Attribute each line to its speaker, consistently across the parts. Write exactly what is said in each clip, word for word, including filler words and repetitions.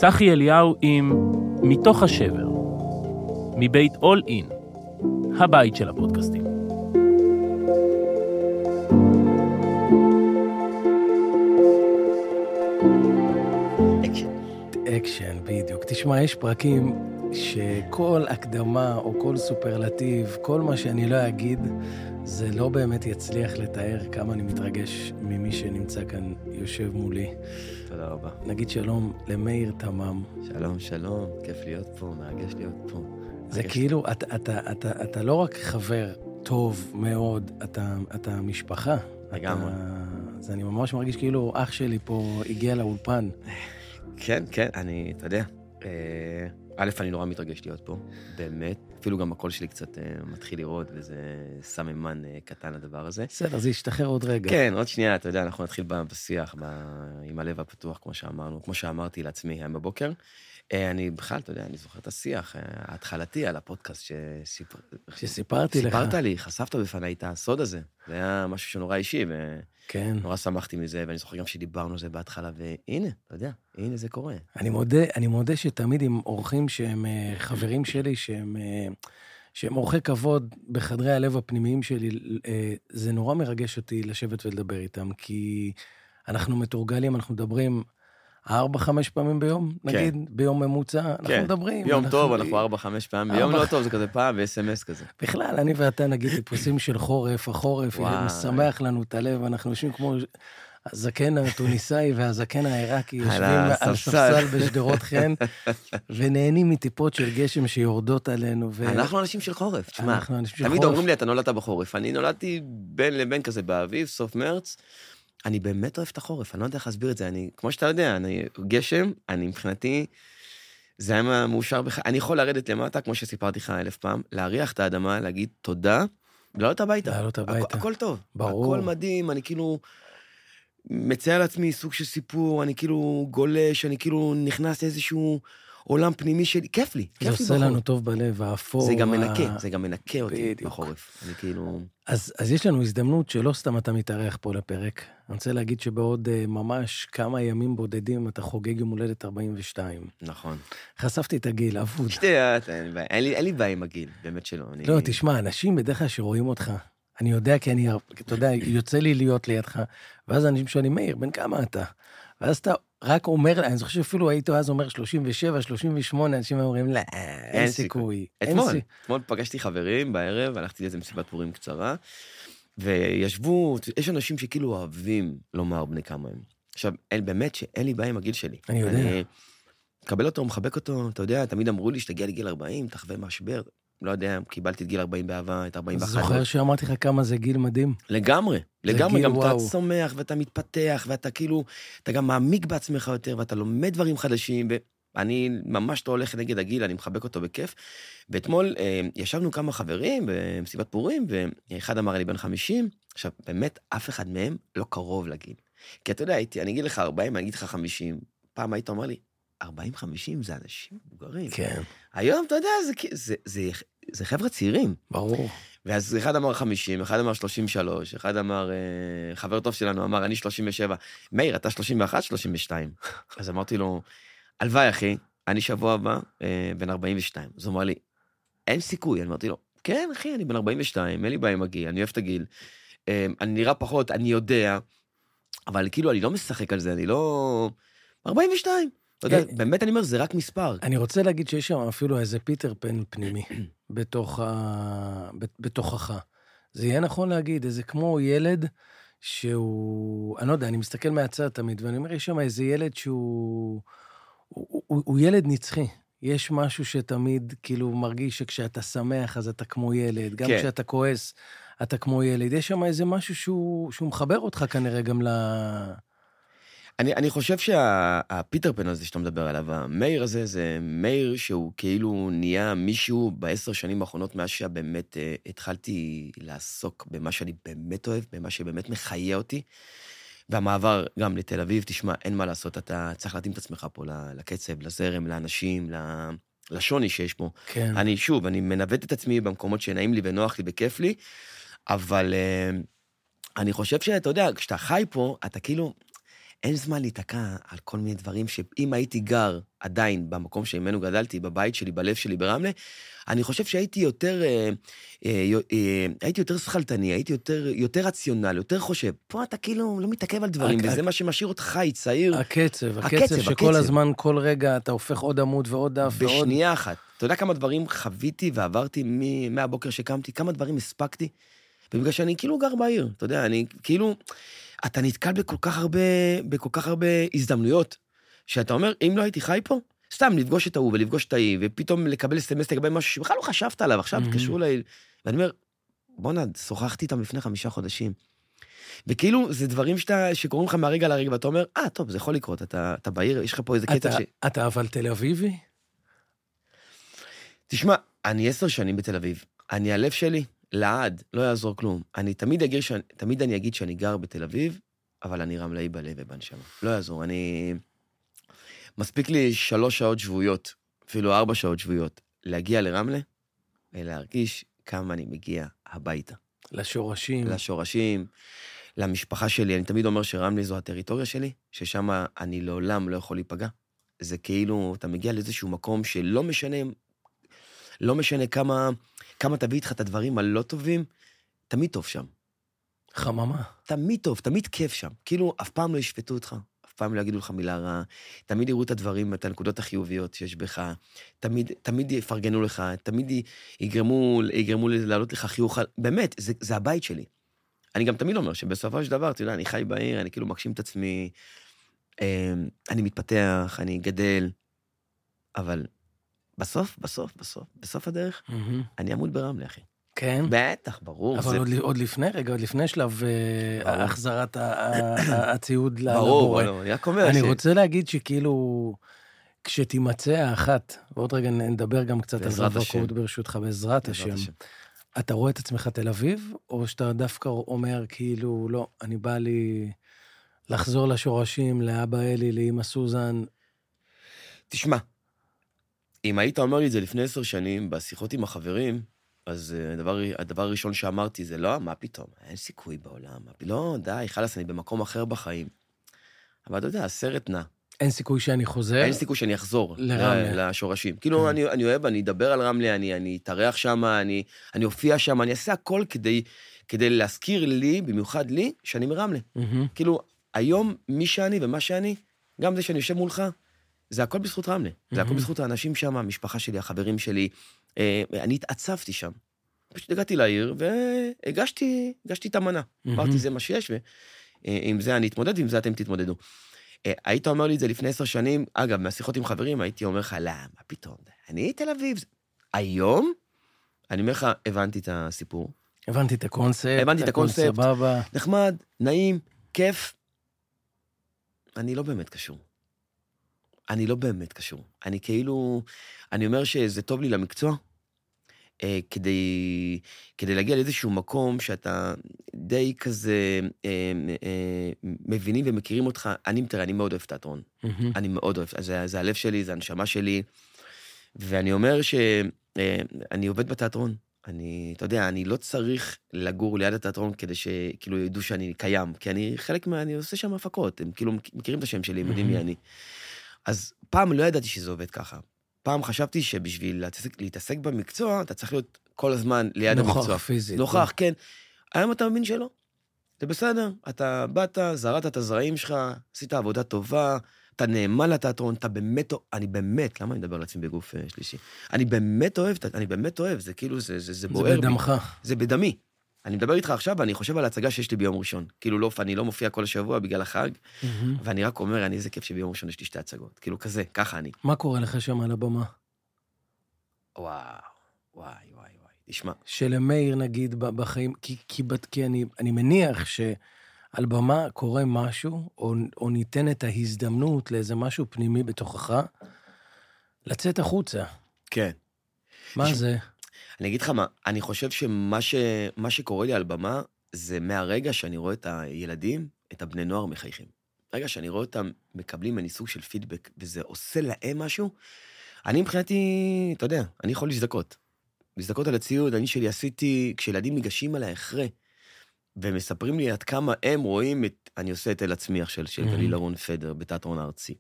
Speaker 1: צחי אליהו עם מתוך השבר, מבית אול אין, הבית של הפודקאסטים.
Speaker 2: אקשן, בדיוק. תשמע, יש פרקים שכל הקדמה או כל סופרלטיב, כל מה שאני לא אגיד, זה לא באמת יצליח לתאר כמה אני מתרגש ממי שנמצא כאן יושב מולי.
Speaker 3: תודה רבה.
Speaker 2: נגיד שלום למאיר תמם.
Speaker 3: שלום, שלום, כיף להיות פה, מרגש להיות פה.
Speaker 2: זה מרגש כאילו, אתה, אתה, אתה, אתה לא רק חבר טוב מאוד, אתה, אתה משפחה.
Speaker 3: לגמרי.
Speaker 2: אז אני ממש מרגיש כאילו אח שלי פה הגיע לאולפן.
Speaker 3: כן, כן, אני, אתה יודע, א', אני נורא מתרגש להיות פה, באמת. אפילו גם הקול שלי קצת מתחיל לראות, וזה סממן קטן לדבר הזה.
Speaker 2: בסדר, זה ישתחרר עוד רגע.
Speaker 3: כן, עוד שנייה, אתה יודע, אנחנו נתחיל בשיח, עם הלב הפתוח, כמו שאמרנו, כמו שאמרתי לעצמי היום בבוקר. אני בכלל, אתה יודע, אני זוכר את השיח ההתחלתי על הפודקאסט
Speaker 2: שסיפרתי לך.
Speaker 3: סיפרת לי, חשפת בפניי את הסוד הזה. זה היה משהו שנורא אישי,
Speaker 2: כן.
Speaker 3: נורא שמחתי מזה, ואני זוכר גם שדיברנו על זה בהתחלה, והנה, אתה יודע, הנה זה קורה.
Speaker 2: אני מודה, אני מודה שתמיד עם אורחים שהם חברים שלי, שהם, שהם אורחי כבוד בחדרי הלב הפנימיים שלי, זה נורא מרגש אותי לשבת ולדבר איתם, כי אנחנו מתורגלים, אנחנו מדברים ארבע, חמש פעמים ביום, נגיד, כן. ביום ממוצע, אנחנו
Speaker 3: כן.
Speaker 2: מדברים.
Speaker 3: ביום
Speaker 2: אנחנו...
Speaker 3: טוב, אנחנו ארבע, חמש פעמים, ביום לא טוב, זה כזה פעם, ו-אס אם אס כזה.
Speaker 2: בכלל, אני ואתה, נגיד, טיפוסים של חורף, החורף, משמח לנו את הלב, אנחנו יושבים כמו הזקן הטוניסאי והזקן העיראקי, יושבים על ספסל בשדרות חן, ונהנים מטיפות של גשם שיורדות עלינו. ו...
Speaker 3: אנחנו אנשים של חורף, תשמע. תמיד אומרים לי, אתה נולדת בחורף. אני נולדתי בין לבין כזה באביב, סוף מרץ, אני באמת אוהב את החורף, אני לא יודע איך להסביר את זה, אני, כמו שאתה יודע, אני גשם, אני מבחינתי, זה היה מאושר בך, אני יכול לרדת למטה, כמו שסיפרתי לך אלף פעם, להריח את האדמה, להגיד תודה, לעלות הביתה.
Speaker 2: לעלות הביתה.
Speaker 3: הכ- הכל טוב.
Speaker 2: ברור.
Speaker 3: הכל מדהים, אני כאילו מציע לעצמי סוג של סיפור, אני כאילו גולש, אני כאילו נכנס לאיזשהו עולם פנימי שלי, כיף לי, כיף לי בחורף.
Speaker 2: זה עושה לנו טוב בלב, האפור.
Speaker 3: זה גם מנקה, זה גם מנקה אותי
Speaker 2: בדיוק.
Speaker 3: בחורף. אני כאילו...
Speaker 2: אז, אז יש לנו הזדמנות שלא סתם אתה מתארח פה לפרק. אני רוצה להגיד שבעוד uh, ממש כמה ימים בודדים אתה חוגג יום הולדת ארבעים ושתיים.
Speaker 3: נכון.
Speaker 2: חשפתי את הגיל, אבוד.
Speaker 3: שטויות, אין לי, אין לי בעיה עם הגיל, באמת שלא. אני...
Speaker 2: לא, תשמע, אנשים בדרך כלל שרואים אותך, אני יודע כי אני, אתה יודע, יוצא לי להיות לידך, ואז אנשים שואלים, מאיר, בן כמה אתה? ואז אתה רק אומר, אני זוכר שאפילו היית אז אומר שלושים ושבע, שלושים ושמונה, אנשים אומרים, לא, אין סיכוי.
Speaker 3: אתמול, אתמול פגשתי חברים בערב, הלכתי לאיזה מסיבת פורים קצרה, וישבו, יש אנשים שכאילו אוהבים לומר בני כמה הם. עכשיו, באמת שאין לי בעיה עם הגיל שלי.
Speaker 2: אני יודע.
Speaker 3: אני מקבל אותו, מחבק אותו, אתה יודע, תמיד אמרו לי שתגיע לגיל ארבעים, תחווה משבר. לא יודע, קיבלתי את גיל ארבעים באהבה, את ארבעים ואחת.
Speaker 2: זוכר שאמרתי לך כמה זה גיל מדהים?
Speaker 3: לגמרי, לגמרי,
Speaker 2: גיל,
Speaker 3: גם
Speaker 2: וואו.
Speaker 3: אתה צומח, ואתה מתפתח, ואתה כאילו, אתה גם מעמיק בעצמך יותר, ואתה לומד דברים חדשים, ואני ממש לא הולך נגד הגיל, אני מחבק אותו בכיף. ואתמול אה, ישבנו כמה חברים במסיבת פורים, ואחד אמר לי בן חמישים, עכשיו, באמת, אף אחד מהם לא קרוב לגיל. כי אתה יודע, הייתי, אני אגיד לך ארבעים, אני אגיד לך חמישים, פעם היית אומר לי, ארבעים חמישים זה אנשים מבוגרים.
Speaker 2: כן.
Speaker 3: היום, אתה יודע, זה, זה, זה, זה חבר'ה צעירים.
Speaker 2: ברור.
Speaker 3: ואז אחד אמר חמישים, אחד אמר שלושים ושלוש, אחד אמר, חבר טוב שלנו אמר, אני שלושים ושבע. מאיר, אתה שלושים ואחת, שלושים ושתיים. אז אמרתי לו, הלוואי, אחי, אני שבוע הבא בן ארבעים ושתיים. אז הוא אמר לי, אין סיכוי. אני אמרתי לו, כן, אחי, אני בן ארבעים ושתיים, אין לי בעיה עם הגיל, אני אוהב את הגיל. אני נראה פחות, אני יודע, אבל כאילו, אני לא משחק על זה, אני לא... ארבעים ושתיים. אתה יודע, באמת אני אומר, זה רק מספר.
Speaker 2: אני רוצה להגיד שיש שם אפילו איזה פיטר פן פנימי, בתוכך. זה יהיה נכון להגיד, איזה כמו ילד שהוא, אני לא יודע, אני מסתכל מהצד תמיד, ואני אומר, יש שם איזה ילד שהוא, הוא, הוא, הוא ילד נצחי. יש משהו שתמיד כאילו מרגיש שכשאתה שמח, אז אתה כמו ילד, גם כשאתה כועס, אתה כמו ילד. יש שם איזה משהו שהוא, שהוא מחבר אותך כנראה גם ל...
Speaker 3: אני, אני חושב שהפיטר פן הזה שאתה מדבר עליו, המאיר הזה, זה מאיר שהוא כאילו נהיה מישהו בעשר שנים האחרונות, מאז שבאמת uh, התחלתי לעסוק במה שאני באמת אוהב, במה שבאמת מחיה אותי, והמעבר גם לתל אביב, תשמע, אין מה לעשות, אתה צריך להתאים את עצמך פה לקצב, לזרם, לאנשים, לשוני שיש פה.
Speaker 2: כן.
Speaker 3: אני, שוב, אני מנווט את עצמי במקומות שנעים לי ונוח לי וכיף לי, אבל uh, אני חושב שאתה יודע, כשאתה חי פה, אתה כאילו... אין זמן להתעקע על כל מיני דברים שאם הייתי גר עדיין במקום שממנו גדלתי, בבית שלי, בלב שלי ברמלה, אני חושב שהייתי יותר, אה, אה, אה, הייתי יותר שכלתני, הייתי יותר, יותר רציונל, יותר חושב. פה אתה כאילו לא מתעכב על דברים, וזה מה שמשאיר אותך חי, צעיר.
Speaker 2: הקצב, הקצב שכל הזמן, כל רגע אתה הופך עוד עמוד ועוד דף ועוד.
Speaker 3: בשנייה אחת. אתה יודע כמה דברים חוויתי ועברתי מהבוקר שקמתי, כמה דברים הספקתי, ובגלל שאני כאילו גר בעיר, אתה יודע, אני כאילו, אתה נתקל בכל כך הרבה, בכל כך הרבה הזדמנויות, שאתה אומר, אם לא הייתי חי פה, סתם לפגוש את ההוא ולפגוש את ההיא, ופתאום לקבל סמס לגבי משהו שבכלל לא חשבת עליו, עכשיו תקשרו לי, ואני אומר, בוא'נה, שוחחתי איתם לפני חמישה חודשים, וכאילו, זה דברים שאתה, שקוראים לך מהרגע לרגע, ואתה אומר, אה, טוב, זה יכול לקרות, אתה, אתה בעיר, יש לך פה איזה קטע ש...
Speaker 2: אתה אבל תל אביבי?
Speaker 3: תשמע, אני עשר שנים בתל אביב, אני הלב שלי, לעד, לא יעזור כלום. אני תמיד אגיד, שאני, תמיד אני אגיד שאני גר בתל אביב, אבל אני רמלאי בלב ובנשמה. לא יעזור, אני... מספיק לי שלוש שעות שבועיות, אפילו ארבע שעות שבועיות, להגיע לרמלה, ולהרגיש כמה אני מגיע הביתה.
Speaker 2: לשורשים.
Speaker 3: לשורשים, למשפחה שלי. אני תמיד אומר שרמלה זו הטריטוריה שלי, ששם אני לעולם לא יכול להיפגע. זה כאילו, אתה מגיע לאיזשהו מקום שלא משנה, לא משנה כמה... כמה תביא איתך את הדברים הלא טובים, תמיד טוב שם.
Speaker 2: חממה.
Speaker 3: תמיד טוב, תמיד כיף שם. כאילו, אף פעם לא ישפטו אותך, אף פעם לא יגידו לך מילה רעה, תמיד יראו את הדברים, את הנקודות החיוביות שיש בך, תמיד, תמיד יפרגנו לך, תמיד יגרמו, יגרמו לעלות לך חיוך. באמת, זה, זה הבית שלי. אני גם תמיד אומר שבסופו של דבר, אתה יודע, אני חי בעיר, אני כאילו מגשים את עצמי, אני מתפתח, אני גדל, אבל... בסוף, בסוף, בסוף, בסוף הדרך, mm-hmm. אני אמות ברמלה, אחי.
Speaker 2: כן?
Speaker 3: בטח, ברור.
Speaker 2: אבל זה... עוד, עוד לפני, רגע, עוד לפני שלב החזרת הציוד לבורא.
Speaker 3: ברור, לא, אני רק אומר
Speaker 2: אני
Speaker 3: ש...
Speaker 2: רוצה להגיד שכאילו, כשתימצא האחת, ועוד רגע נדבר גם קצת על רווקות ברשותך, בעזרת השם, אתה רואה את עצמך תל אביב, או שאתה דווקא אומר כאילו, לא, אני בא לי לחזור לשורשים, לאבא אלי, לאמא סוזן?
Speaker 3: תשמע, אם היית אומר לי את זה לפני עשר שנים, בשיחות עם החברים, אז הדבר, הדבר הראשון שאמרתי זה, לא, מה פתאום? אין סיכוי בעולם. לא, די, חלס, אני במקום אחר בחיים. אבל אתה יודע, הסרט נע.
Speaker 2: אין סיכוי שאני חוזר?
Speaker 3: אין סיכוי שאני אחזור.
Speaker 2: לרמלה.
Speaker 3: לשורשים. כאילו, אני, אני אוהב, אני אדבר על רמלה, אני, אני אתארח שם, אני, אני אופיע שם, אני אעשה הכל כדי, כדי להזכיר לי, במיוחד לי, שאני מרמלה. כאילו, היום, מי שאני ומה שאני, גם זה שאני יושב מולך, זה הכל בזכות רמלה. זה הכל בזכות האנשים שם, המשפחה שלי, החברים שלי. אני התעצבתי שם. פשוט הגעתי לעיר, והגשתי, הגשתי את המנה. אמרתי, זה מה שיש, ועם זה אני אתמודד, ועם זה אתם תתמודדו. היית אומר לי את זה לפני עשר שנים, אגב, מהשיחות עם חברים, הייתי אומר לך, לא, מה פתאום? אני תל אביב. היום, אני אומר לך, הבנתי את הסיפור.
Speaker 2: הבנתי את הקונספט.
Speaker 3: הבנתי את הקונספט. נחמד, נעים, כיף. אני לא באמת קשור. אני לא באמת קשור. אני כאילו, אני אומר שזה טוב לי למקצוע, אה, כדי, כדי להגיע לאיזשהו מקום שאתה די כזה אה, אה, מבינים ומכירים אותך. אני, תראה, אני מאוד אוהב תיאטרון. Mm-hmm. אני מאוד אוהב, זה, זה הלב שלי, זה הנשמה שלי, ואני אומר שאני עובד בתיאטרון. אני, אתה יודע, אני לא צריך לגור ליד התיאטרון כדי שכאילו ידעו שאני קיים, כי אני חלק מה, אני עושה שם הפקות, הם כאילו מכירים את השם שלי, הם יודעים מי אני. אז פעם לא ידעתי שזה עובד ככה. פעם חשבתי שבשביל להתעסק, להתעסק במקצוע, אתה צריך להיות כל הזמן ליד
Speaker 2: נוכח
Speaker 3: המקצוע.
Speaker 2: נוכח פיזית.
Speaker 3: נוכח, כן. היום אתה מבין שלא. זה בסדר, אתה באת, זרעת את הזרעים שלך, עשית עבודה טובה, אתה נאמן לתיאטרון, אתה באמת, אני באמת, למה אני מדבר על עצמי בגוף שלישי? אני באמת אוהב, אני באמת אוהב, זה כאילו, זה, זה, זה בוער בי.
Speaker 2: זה בדמך.
Speaker 3: זה בדמי. אני מדבר איתך עכשיו, ואני חושב על ההצגה שיש לי ביום ראשון. כאילו לא, אני לא מופיע כל השבוע בגלל החג, mm-hmm. ואני רק אומר, אני איזה כיף שביום ראשון יש לי שתי הצגות. כאילו כזה, ככה אני.
Speaker 2: מה קורה לך שם על הבמה?
Speaker 3: וואו, וואי, וואי, וואי. תשמע.
Speaker 2: שלמאיר נגיד בחיים, כי, כי, כי אני, אני מניח שעל במה קורה משהו, או, או ניתן את ההזדמנות לאיזה משהו פנימי בתוכך, לצאת החוצה.
Speaker 3: כן.
Speaker 2: מה
Speaker 3: יש...
Speaker 2: זה?
Speaker 3: אני אגיד לך מה, אני חושב שמה ש... מה שקורה לי על במה, זה מהרגע שאני רואה את הילדים, את הבני נוער מחייכים. רגע שאני רואה אותם מקבלים ממני סוג של פידבק, וזה עושה להם משהו, אני מבחינתי, אתה יודע, אני יכול להזדקות. להזדקות על הציוד, אני שלי עשיתי, כשילדים ניגשים עליי אחרי, ומספרים לי עד כמה הם רואים את, אני עושה את אל עצמי של, של גליל אהרון פדר, בתיאטרון הארצי.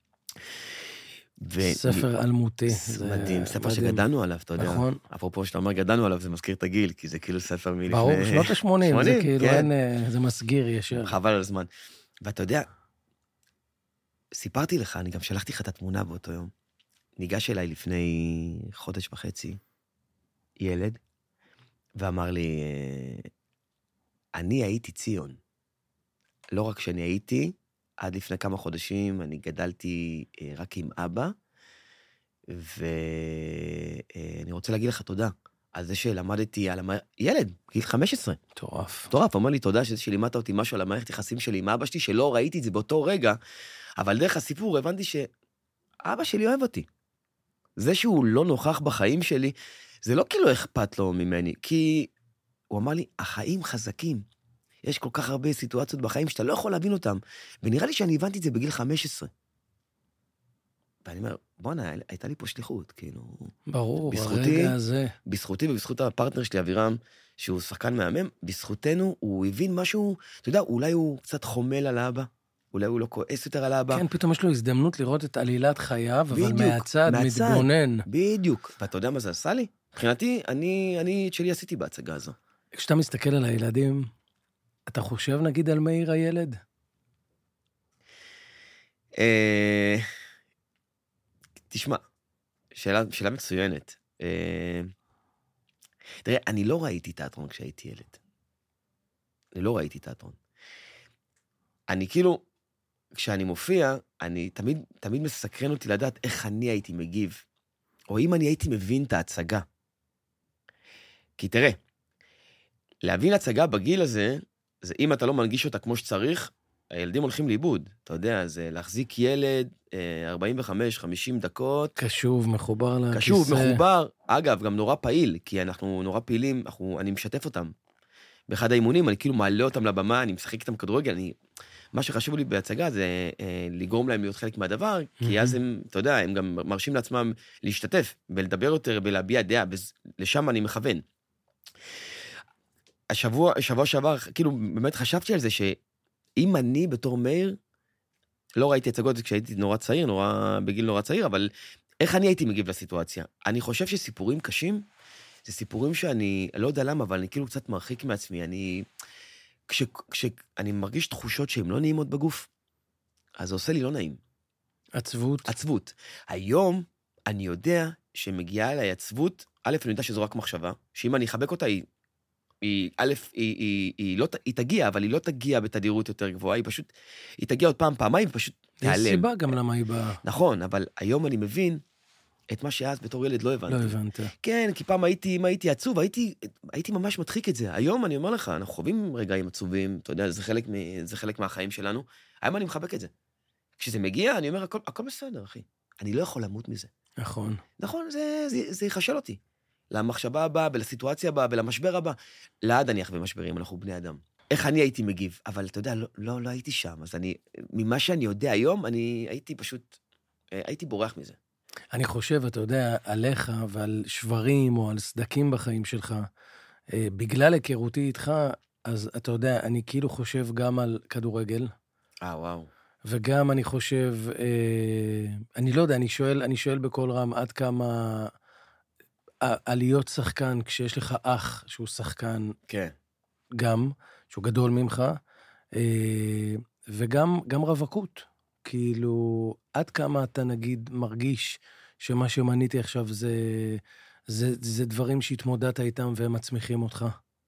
Speaker 2: ו... ספר אלמותי.
Speaker 3: מדהים, ספר מדהים. שגדלנו עליו, אתה יודע.
Speaker 2: נכון.
Speaker 3: אפרופו שאתה אומר גדלנו עליו, זה מזכיר את הגיל, כי זה כאילו ספר מלפני...
Speaker 2: ברור, שנות ה-שמונים, זה כאילו כן. אין, זה מסגיר ישר.
Speaker 3: חבל על הזמן. ואתה יודע, סיפרתי לך, אני גם שלחתי לך את התמונה באותו יום. ניגש אליי לפני חודש וחצי, ילד, ואמר לי, אני הייתי ציון. לא רק שאני הייתי, עד לפני כמה חודשים אני גדלתי רק עם אבא, ואני רוצה להגיד לך תודה על זה שלמדתי על המערכת, ילד, גיל חמש עשרה.
Speaker 2: מטורף.
Speaker 3: מטורף, אומר לי תודה שלימדת אותי משהו על המערכת יחסים שלי עם אבא שלי, שלא ראיתי את זה באותו רגע, אבל דרך הסיפור הבנתי שאבא שלי אוהב אותי. זה שהוא לא נוכח בחיים שלי, זה לא כאילו אכפת לו ממני, כי הוא אמר לי, החיים חזקים. יש כל כך הרבה סיטואציות בחיים שאתה לא יכול להבין אותם, ונראה לי שאני הבנתי את זה בגיל חמש עשרה. ואני אומר, בוא'נה, הייתה לי פה שליחות, כאילו...
Speaker 2: ברור,
Speaker 3: בזכותי,
Speaker 2: הרגע הזה.
Speaker 3: בזכותי ובזכות הפרטנר שלי, אבירם, שהוא שחקן מהמם, בזכותנו הוא הבין משהו, אתה יודע, אולי הוא קצת חומל על האבא, אולי הוא לא כועס יותר על האבא.
Speaker 2: כן, פתאום יש לו הזדמנות לראות את עלילת חייו, בדיוק, אבל מהצד, מהצד מתבונן.
Speaker 3: בדיוק, ואתה יודע מה זה עשה לי? מבחינתי, אני, אני את שלי עשיתי בהצגה הזו.
Speaker 2: כשאתה מסתכל על הילדים, אתה חושב נגיד על מאיר הילד?
Speaker 3: אה... תשמע, שאלה, שאלה מצוינת. אה... תראה, אני לא ראיתי תיאטרון כשהייתי ילד. אני לא ראיתי תיאטרון. אני כאילו, כשאני מופיע, אני תמיד, תמיד מסקרן אותי לדעת איך אני הייתי מגיב, או אם אני הייתי מבין את ההצגה. כי תראה, להבין הצגה בגיל הזה, זה אם אתה לא מנגיש אותה כמו שצריך, הילדים הולכים לאיבוד. אתה יודע, זה להחזיק ילד ארבעים וחמש חמישים דקות.
Speaker 2: קשוב, מחובר לכיסא.
Speaker 3: קשוב, מחובר. אגב, גם נורא פעיל, כי אנחנו נורא פעילים, אנחנו, אני משתף אותם. באחד האימונים, אני כאילו מעלה אותם לבמה, אני משחק איתם כדורגל, אני... מה שחשוב לי בהצגה זה אה, לגרום להם להיות חלק מהדבר, כי אז הם, אתה יודע, הם גם מרשים לעצמם להשתתף, ולדבר יותר, ולהביע דעה, ולשם אני מכוון. השבוע, השבוע שעבר, כאילו, באמת חשבתי על זה, שאם אני בתור מאיר, לא ראיתי הצגות כשהייתי נורא צעיר, נורא, בגיל נורא צעיר, אבל איך אני הייתי מגיב לסיטואציה? אני חושב שסיפורים קשים, זה סיפורים שאני, לא יודע למה, אבל אני כאילו קצת מרחיק מעצמי, אני... כש, כשאני מרגיש תחושות שהן לא נעימות בגוף, אז זה עושה לי לא נעים.
Speaker 2: עצבות.
Speaker 3: עצבות. היום אני יודע שמגיעה אליי עצבות, א', אני יודע שזו רק מחשבה, שאם אני אחבק אותה, היא, היא א', היא, היא, היא, לא, היא תגיע, אבל היא לא תגיע בתדירות יותר גבוהה, היא פשוט, היא תגיע עוד פעם, פעמיים, ופשוט תיעלם.
Speaker 2: יש סיבה גם למה היא באה.
Speaker 3: נכון, אבל היום אני מבין, את מה שאז בתור ילד לא הבנתי.
Speaker 2: לא הבנת.
Speaker 3: כן, כי פעם הייתי, אם הייתי עצוב, הייתי, הייתי ממש מדחיק את זה. היום אני אומר לך, אנחנו חווים רגעים עצובים, אתה יודע, זה חלק, זה חלק מהחיים שלנו. היום אני מחבק את זה. כשזה מגיע, אני אומר, הכל, הכל בסדר, אחי. אני לא יכול למות מזה.
Speaker 2: נכון.
Speaker 3: נכון, זה, זה, זה יחשל אותי. למחשבה הבאה, ולסיטואציה הבאה, ולמשבר הבא. לעד אני אחווה משברים, אנחנו בני אדם. איך אני הייתי מגיב? אבל אתה יודע, לא, לא, לא הייתי שם. אז אני, ממה שאני יודע היום, אני הייתי פשוט, הייתי בורח מזה.
Speaker 2: אני חושב, אתה יודע, עליך ועל שברים או על סדקים בחיים שלך, בגלל היכרותי איתך, אז אתה יודע, אני כאילו חושב גם על כדורגל.
Speaker 3: אה, וואו.
Speaker 2: וגם אני חושב, אני לא יודע, אני שואל, אני שואל בכל רם עד כמה עליות שחקן, כשיש לך אח שהוא שחקן,
Speaker 3: כן.
Speaker 2: גם, שהוא גדול ממך, וגם גם רווקות. כאילו, עד כמה אתה נגיד מרגיש שמה שמניתי עכשיו זה, זה, זה דברים שהתמודדת איתם והם מצמיחים אותך?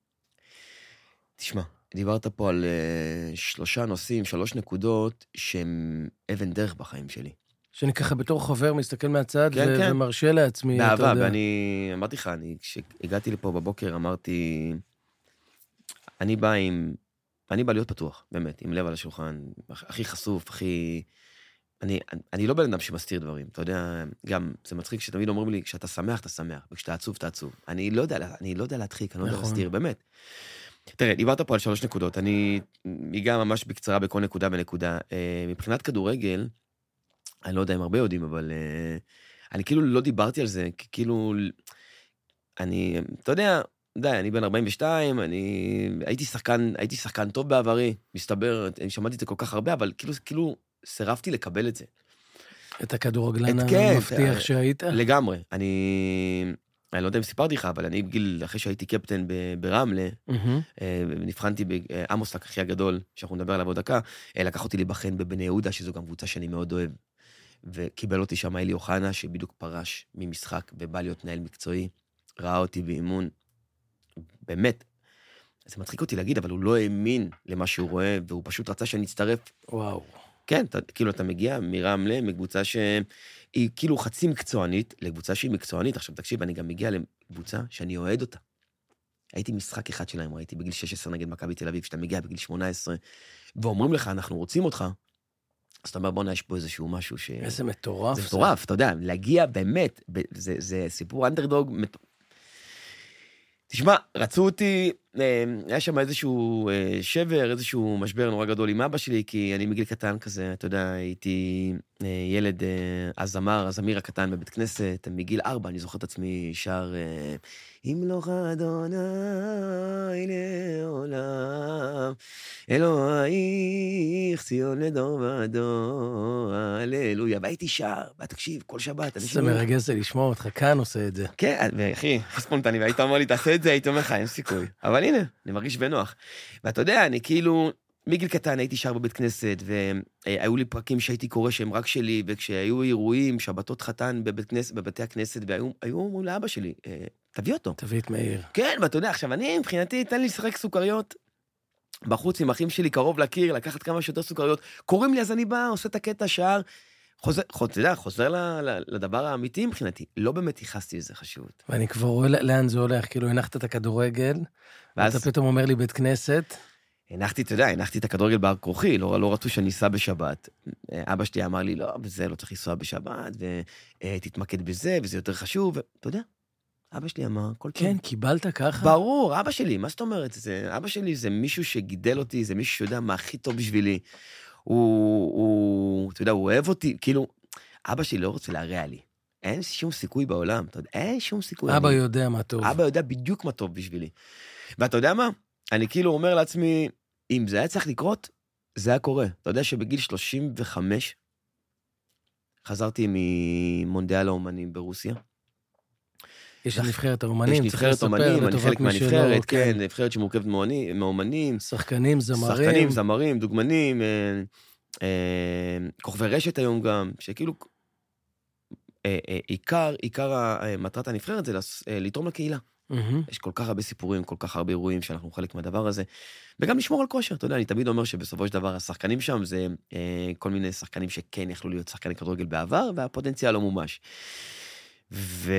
Speaker 3: תשמע, דיברת פה על uh, שלושה נושאים, שלוש נקודות שהם אבן דרך בחיים שלי.
Speaker 2: שאני ככה בתור חבר מסתכל מהצד
Speaker 3: כן,
Speaker 2: ו-
Speaker 3: כן.
Speaker 2: ומרשה לעצמי,
Speaker 3: באהבה,
Speaker 2: אתה יודע.
Speaker 3: ואני אמרתי לך, אני, כשהגעתי לפה בבוקר אמרתי, אני בא עם, אני בא להיות פתוח, באמת, עם לב על השולחן, הכי חשוף, הכי... אני, אני, אני לא בן אדם שמסתיר דברים, אתה יודע, גם זה מצחיק שתמיד אומרים לי, כשאתה שמח, אתה שמח, וכשאתה עצוב, אתה עצוב. אני לא יודע, אני לא יודע להדחיק, אני לא יודע להסתיר, באמת. תראה, דיברת פה על שלוש נקודות, אני אגע ממש בקצרה בכל נקודה ונקודה. מבחינת כדורגל, אני לא יודע אם הרבה יודעים, אבל אני כאילו לא דיברתי על זה, כי כאילו, אני, אתה יודע, די, אני בן ארבעים ושתיים, אני הייתי שחקן, הייתי שחקן טוב בעברי, מסתבר, אני שמעתי את זה כל כך הרבה, אבל כאילו, כאילו, סירבתי לקבל את זה.
Speaker 2: את הכדורגלן
Speaker 3: את- כן,
Speaker 2: המבטיח
Speaker 3: את-
Speaker 2: שהיית?
Speaker 3: לגמרי. אני, אני לא יודע אם סיפרתי לך, אבל אני בגיל, אחרי שהייתי קפטן ב- ברמלה,
Speaker 2: מהמם.
Speaker 3: אה, נבחנתי בעמוס לק, אחי הגדול, שאנחנו נדבר עליו עוד דקה, אה, לקח אותי להיבחן בבני יהודה, שזו גם קבוצה שאני מאוד אוהב, וקיבל אותי שם אלי אוחנה, שבדיוק פרש ממשחק, ובא להיות נהל מקצועי, ראה אותי באימון, באמת, זה מצחיק אותי להגיד, אבל הוא לא האמין למה שהוא רואה, והוא פשוט רצה שאני אצטרף.
Speaker 2: וואו.
Speaker 3: כן, אתה, כאילו אתה מגיע מרמלה, מקבוצה שהיא כאילו חצי מקצוענית, לקבוצה שהיא מקצוענית. עכשיו תקשיב, אני גם מגיע לקבוצה שאני אוהד אותה. הייתי משחק אחד שלהם, ראיתי בגיל שש עשרה נגד מכבי תל אביב, שאתה מגיע בגיל שמונה עשרה, ואומרים לך, אנחנו רוצים אותך, אז אתה אומר, בוא נעש פה איזשהו משהו ש...
Speaker 2: איזה מטורף.
Speaker 3: זה מטורף, אתה יודע, להגיע באמת, ב- זה, זה סיפור אנדרדוג, מט... תשמע, רצו אותי, אה, היה שם איזשהו אה, שבר, איזשהו משבר נורא גדול עם אבא שלי, כי אני מגיל קטן כזה, אתה יודע, הייתי אה, ילד אה, הזמר, הזמיר הקטן בבית כנסת, מגיל ארבע, אני זוכר את עצמי שר, אה, ימלוך אדוני לעולם, אלוהיך ציון לדור ודור, הללויה, והייתי שר, ותקשיב, כל שבת,
Speaker 2: זה מרגש זה לשמוע אותך כאן עושה את זה.
Speaker 3: כן, ואחי, הכי ספונטני, והיית אומר לי, תעשה את זה, הייתי אומר לך, אין סיכוי. אבל הנה, אני מרגיש בנוח. ואתה יודע, אני כאילו, מגיל קטן הייתי שר בבית כנסת, והיו לי פרקים שהייתי קורא שהם רק שלי, וכשהיו אירועים, שבתות חתן בבית כנסת, בבתי הכנסת, והיו אומרים לאבא שלי, תביא אותו.
Speaker 2: תביא את מאיר.
Speaker 3: כן, ואתה יודע, עכשיו אני, מבחינתי, תן לי לשחק סוכריות, בחוץ עם אחים שלי, קרוב לקיר, לקחת כמה שיותר סוכריות, קוראים לי, אז אני בא, עושה את הקטע, שער, חוזר, אתה יודע, חוזר לדבר האמיתי מבחינתי. לא באמת ייחסתי לזה חשיבות.
Speaker 2: ואני כבר רואה לאן זה הולך, כאילו הנחת את הכדורגל, ואתה פתאום אומר לי בית כנסת.
Speaker 3: הנחתי, אתה יודע, הנחתי את הכדורגל בהר כרוכי, לא, לא רצו שאני אסע בשבת. אבא שלי אמר לי, לא, בזה לא צריך לנסוע בשבת, ותתמקד בזה, וזה יותר חשוב, ואתה יודע, אבא שלי אמר, כל
Speaker 2: כן, טוב. קיבלת ככה?
Speaker 3: ברור, אבא שלי, מה זאת אומרת? זה, אבא שלי זה מישהו שגידל אותי, זה מישהו שיודע מה הכי טוב בשבילי. הוא, הוא, אתה יודע, הוא אוהב אותי, כאילו, אבא שלי לא רוצה להרע לי. אין שום סיכוי בעולם, אתה יודע, אין שום סיכוי.
Speaker 2: אבא
Speaker 3: אני,
Speaker 2: יודע מה טוב.
Speaker 3: אבא יודע בדיוק מה טוב בשבילי. ואתה יודע מה? אני כאילו אומר לעצמי, אם זה היה צריך לקרות, זה היה קורה. אתה יודע שבגיל שלושים וחמש, חזרתי ממונדיאל האומנים ברוסיה.
Speaker 2: יש נבחרת האומנים,
Speaker 3: יש נבחרת האומנים, אני חלק מהנבחרת, כן, נבחרת שמורכבת מאומנים.
Speaker 2: שחקנים, זמרים.
Speaker 3: שחקנים, זמרים, דוגמנים, כוכבי רשת היום גם, שכאילו, עיקר, עיקר מטרת הנבחרת זה לתרום לקהילה. יש כל כך הרבה סיפורים, כל כך הרבה אירועים שאנחנו חלק מהדבר הזה, וגם לשמור על כושר, אתה יודע, אני תמיד אומר שבסופו של דבר השחקנים שם זה כל מיני שחקנים שכן יכלו להיות שחקני כדורגל בעבר, והפוטנציאל לא מומש. וגיל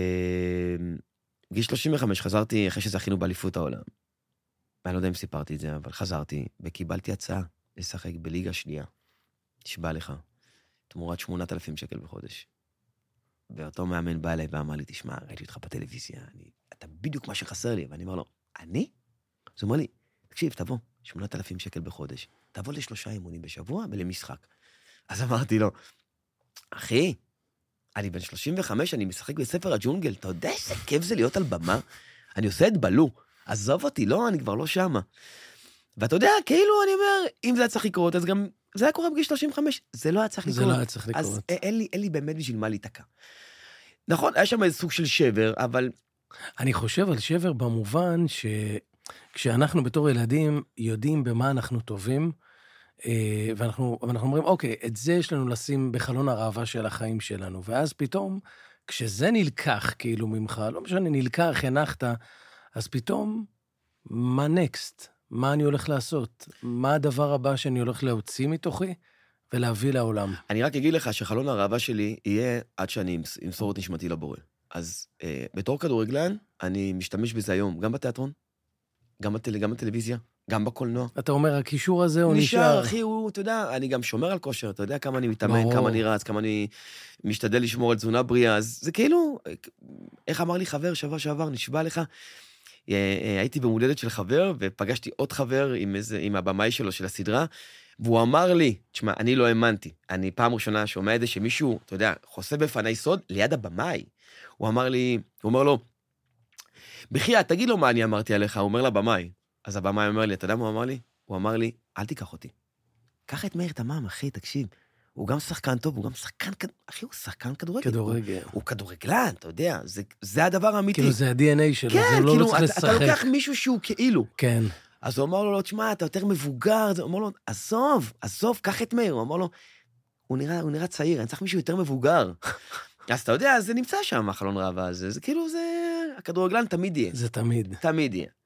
Speaker 3: שלושים וחמש חזרתי אחרי שזכינו באליפות העולם. אני לא יודע אם סיפרתי את זה, אבל חזרתי וקיבלתי הצעה לשחק בליגה שנייה. תשבע לך, תמורת שמונת אלפים שקל בחודש. ואותו מאמן בא אליי ואמר לי, תשמע, ראיתי אותך בטלוויזיה, אני, אתה בדיוק מה שחסר לי. ואני אומר לו, אני? אז הוא אומר לי, תקשיב, תבוא, שמונת אלפים שקל בחודש, תבוא לשלושה אימונים בשבוע ולמשחק. אז אמרתי לו, אחי, אני בן שלושים וחמש, אני משחק בספר הג'ונגל, אתה יודע איזה כיף זה להיות על במה? אני עושה את בלו, עזוב אותי, לא, אני כבר לא שמה. ואתה יודע, כאילו אני אומר, אם זה היה צריך לקרות, אז גם זה היה קורה בגיל שלושים וחמש, זה לא היה צריך לקרות.
Speaker 2: זה לא היה צריך לקרות.
Speaker 3: אז אין לי, אין לי באמת בשביל מה להתעקע. נכון, היה שם איזה סוג של שבר, אבל...
Speaker 2: אני חושב על שבר במובן שכשאנחנו בתור ילדים יודעים במה אנחנו טובים, ואנחנו, ואנחנו אומרים, אוקיי, את זה יש לנו לשים בחלון הראווה של החיים שלנו, ואז פתאום, כשזה נלקח כאילו ממך, לא משנה, נלקח, הנחת, אז פתאום, מה נקסט? מה אני הולך לעשות? מה הדבר הבא שאני הולך להוציא מתוכי ולהביא לעולם?
Speaker 3: אני רק אגיד לך שחלון הראווה שלי יהיה עד שאני אמסור את נשמתי לבורא. אז אה, בתור כדורגלן, אני משתמש בזה היום, גם בתיאטרון, גם, בטל, גם בטלוויזיה, גם בקולנוע.
Speaker 2: אתה אומר, הקישור הזה הוא נשאר.
Speaker 3: נשאר, אחי, הוא, אתה יודע, אני גם שומר על כושר, אתה יודע כמה אני מתאמן, ברור. כמה אני רץ, כמה אני משתדל לשמור על תזונה בריאה, אז זה כאילו, איך אמר לי חבר, שבוע שעבר, נשבע לך, הייתי במולדת של חבר, ופגשתי עוד חבר עם, איזה, עם הבמאי שלו, של הסדרה, והוא אמר לי, תשמע, אני לא האמנתי, אני פעם ראשונה שומע את זה, שמישהו, אתה יודע, חושף בפני סוד, ליד הבמאי. הוא אמר לי, הוא אומר לו, בחייאת, תגיד לו מה אני אמרתי עליך, הוא אומר לבמאי. אז הבמאי אומר לי, אתה יודע מה הוא אמר לי? הוא אמר לי, אל תיקח אותי. קח את מאיר תמם, אחי, תקשיב. הוא גם שחקן טוב, הוא גם שחקן, אחי, הוא שחקן כדורגל.
Speaker 2: כדורגל.
Speaker 3: הוא, הוא כדורגלן, אתה יודע, זה, זה הדבר האמיתי.
Speaker 2: כאילו זה ה-די אן איי שלו,
Speaker 3: כן,
Speaker 2: זה לא,
Speaker 3: כאילו,
Speaker 2: לא צריך
Speaker 3: אתה,
Speaker 2: לשחק.
Speaker 3: אתה לוקח מישהו שהוא כאילו.
Speaker 2: כן.
Speaker 3: אז הוא אמר לו, תשמע, אתה יותר מבוגר, הוא אמר לו, עזוב, עזוב, קח את מאיר. הוא אמר לו, הוא נראה, הוא נראה צעיר, אני צריך מישהו יותר מבוגר. אז אתה יודע, זה נמצא שם, החלון ראווה הזה, זה כאילו, זה, הכדורגלן תמיד יהיה.
Speaker 2: זה תמיד.
Speaker 3: תמיד יהיה.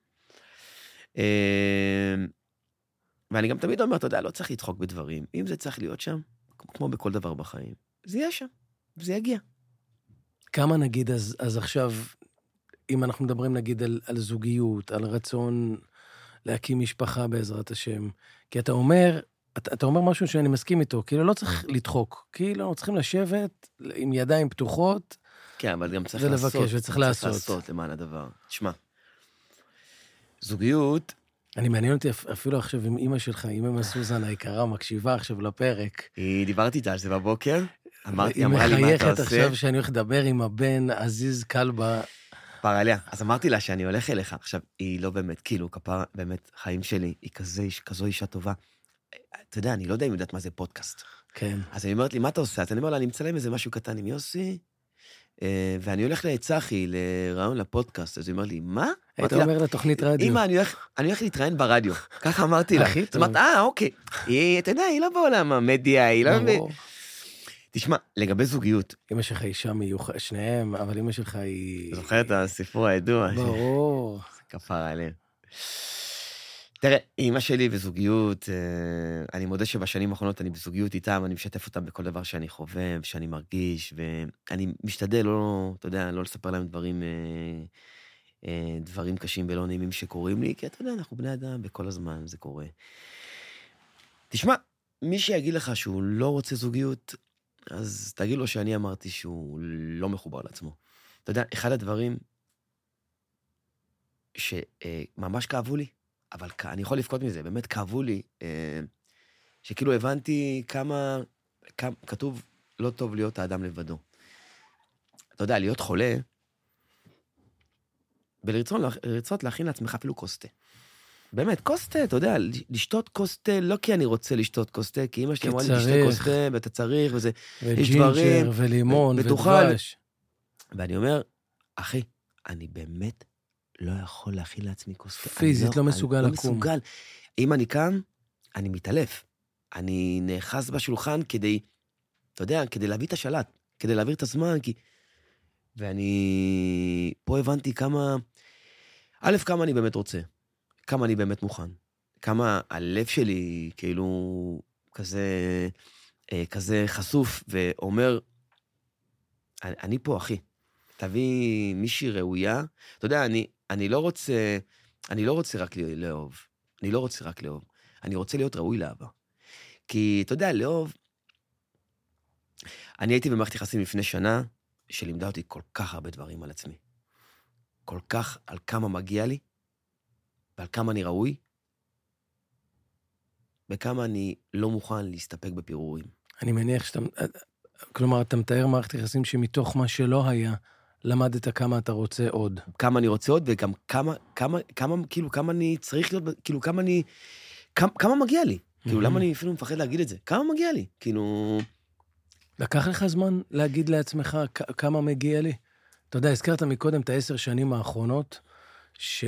Speaker 3: ואני גם תמיד אומר, אתה יודע, לא צריך לדחוק בדברים. אם זה צריך להיות שם, כמו בכל דבר בחיים, זה יהיה שם, זה יגיע.
Speaker 2: כמה נגיד, אז, אז עכשיו, אם אנחנו מדברים נגיד על, על זוגיות, על רצון להקים משפחה בעזרת השם, כי אתה אומר, אתה, אתה אומר משהו שאני מסכים איתו, כאילו לא צריך לדחוק, כאילו צריכים לשבת עם ידיים פתוחות,
Speaker 3: כן, אבל גם צריך
Speaker 2: ולבקש,
Speaker 3: לעשות.
Speaker 2: וצריך לעשות.
Speaker 3: צריך לעשות למען הדבר. תשמע, זוגיות...
Speaker 2: אני מעניין אותי אפילו עכשיו עם אמא שלך, אמא סוזן היקרה, מקשיבה עכשיו לפרק.
Speaker 3: היא דיברתי איתה על זה בבוקר, אמרתי,
Speaker 2: היא
Speaker 3: אמרה לי מה אתה
Speaker 2: מחייכת
Speaker 3: עושה.
Speaker 2: עכשיו שאני הולך לדבר עם הבן עזיז קלבה.
Speaker 3: כפר עליה. אז אמרתי לה שאני הולך אליך. עכשיו, היא לא באמת, כאילו, כפר, באמת, חיים שלי, היא כזה, כזו אישה טובה. אתה יודע, אני לא יודע אם יודעת מה זה פודקאסט.
Speaker 2: כן.
Speaker 3: אז היא אומרת לי, מה אתה עושה? אז אני אומר לה, אני מצלם איזה משהו קטן עם יוסי, ואני הולך לצחי, לרעיון לפודקאסט. אז היא אומרת לי, מה?
Speaker 2: היית אומר לתוכנית רדיו.
Speaker 3: אמא, אני הולך להתראיין ברדיו. ככה אמרתי לה.
Speaker 2: הכי טוב.
Speaker 3: זאת אומרת, אה, אוקיי. אתה יודע, היא לא בעולם המדיה, היא לא... תשמע, לגבי זוגיות.
Speaker 2: אמא שלך אישה מיוחדת, שניהם, אבל אמא שלך היא...
Speaker 3: זוכר את הסיפור הידוע.
Speaker 2: ברור.
Speaker 3: כפר עליהם. תראה, אמא שלי וזוגיות, אני מודה שבשנים האחרונות אני בזוגיות איתם, אני משתף אותם בכל דבר שאני חווה, ושאני מרגיש, ואני משתדל לא, אתה יודע, לא לספר להם דברים, דברים קשים ולא נעימים שקורים לי, כי אתה יודע, אנחנו בני אדם, בכל הזמן זה קורה. תשמע, מי שיגיד לך שהוא לא רוצה זוגיות, אז תגיד לו שאני אמרתי שהוא לא מחובר לעצמו. אתה יודע, אחד הדברים שממש כאבו לי, אבל אני יכול לפקוד מזה, באמת כאבו לי, שכאילו הבנתי כמה, כמה, כתוב, לא טוב להיות האדם לבדו. אתה יודע, להיות חולה, ולרצות להכין לעצמך אפילו קוסטה. באמת, קוסטה, אתה יודע, לשתות קוסטה, לא כי אני רוצה לשתות קוסטה, כי אמא שלי אמרה לי לשתות קוסטה, ואתה צריך, וזה, יש דברים.
Speaker 2: וג'ינג'ר, ולימון, ודבש.
Speaker 3: ואני אומר, אחי, אני באמת לא יכול להכין לעצמי קוסטה.
Speaker 2: פיזית לא מסוגל לקום.
Speaker 3: לא מסוגל. אם אני קם, אני מתעלף. אני נאחז בשולחן כדי, אתה יודע, כדי להביא את השלט, כדי להעביר את הזמן, כי... ואני... פה הבנתי כמה... א', כמה אני באמת רוצה. כמה אני באמת מוכן. כמה הלב שלי, כאילו, כזה, כזה חשוף, ואומר, אני, אני פה, אחי. תביא מישהי ראויה. אתה יודע, אני, אני לא רוצה, אני לא רוצה רק לאהוב. אני לא רוצה רק לאהוב. אני רוצה להיות ראוי לאהבה. כי, אתה יודע, לאהוב... אני הייתי במערכת יחסים לפני שנה, שלימדה אותי כל כך הרבה דברים על עצמי. כל כך על כמה מגיע לי, ועל כמה אני ראוי, וכמה אני לא מוכן להסתפק בפירורים.
Speaker 2: אני מניח שאתה... כלומר, אתה מתאר מערכת יחסים שמתוך מה שלא היה, למדת כמה אתה רוצה עוד.
Speaker 3: כמה אני רוצה עוד, וגם כמה, כמה, כמה, כאילו, כמה אני צריך להיות, כאילו, כמה אני... כמה, כמה מגיע לי? כאילו, למה אני אפילו מפחד להגיד את זה? כמה מגיע לי? כאילו...
Speaker 2: לקח לך זמן להגיד לעצמך כמה מגיע לי? אתה יודע, הזכרת מקודם את העשר שנים האחרונות, ש...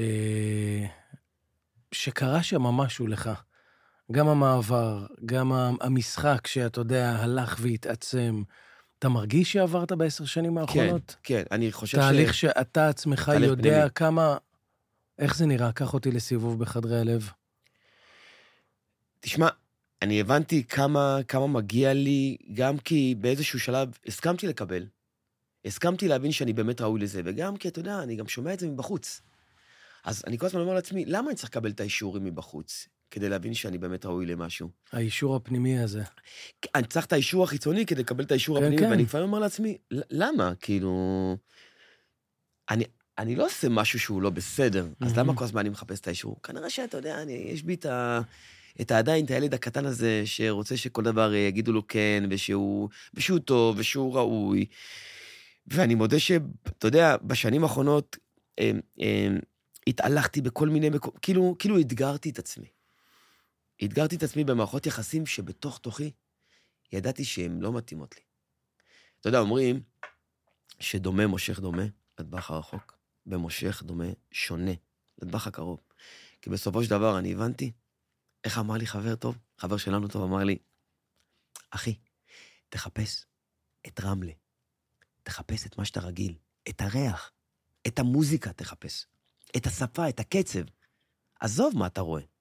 Speaker 2: שקרה שם משהו לך. גם המעבר, גם המשחק שאתה יודע, הלך והתעצם. אתה מרגיש שעברת בעשר שנים האחרונות?
Speaker 3: כן, כן, אני חושב
Speaker 2: ש... תהליך שאתה עצמך יודע פנימי. כמה... איך זה נראה? קח אותי לסיבוב בחדרי הלב.
Speaker 3: תשמע, אני הבנתי כמה, כמה מגיע לי, גם כי באיזשהו שלב הסכמתי לקבל. הסכמתי להבין שאני באמת ראוי לזה, וגם כי, אתה יודע, אני גם שומע את זה מבחוץ. אז אני כל הזמן אומר לעצמי, למה אני צריך לקבל את האישורים מבחוץ, כדי להבין שאני באמת ראוי למשהו?
Speaker 2: האישור הפנימי הזה.
Speaker 3: אני צריך את האישור החיצוני כדי לקבל את האישור כן, הפנימי, כן. ואני כבר אומר לעצמי, למה? כאילו... אני, אני לא עושה משהו שהוא לא בסדר, mm-hmm. אז למה כל הזמן אני מחפש את האישור? כנראה שאתה יודע, אני, יש בי את ה... את העדיין, את הילד הקטן הזה, שרוצה שכל דבר יגידו לו כן, ושהוא, ושהוא טוב, ושהוא ראוי. ואני מודה שאתה יודע, בשנים האחרונות, אה, אה, התהלכתי בכל מיני, מקום, כאילו, כאילו אתגרתי את עצמי. אתגרתי את עצמי במערכות יחסים שבתוך תוכי ידעתי שהן לא מתאימות לי. אתה יודע, אומרים שדומה מושך דומה לטווח הרחוק, ומושך דומה שונה לטווח הקרוב. כי בסופו של דבר אני הבנתי, איך אמר לי חבר טוב, חבר שלנו טוב, אמר לי, אחי, תחפש את רמלה, תחפש את מה שאתה רגיל, את הריח, את המוזיקה תחפש, את השפה, את הקצב. עזוב מה אתה רואה.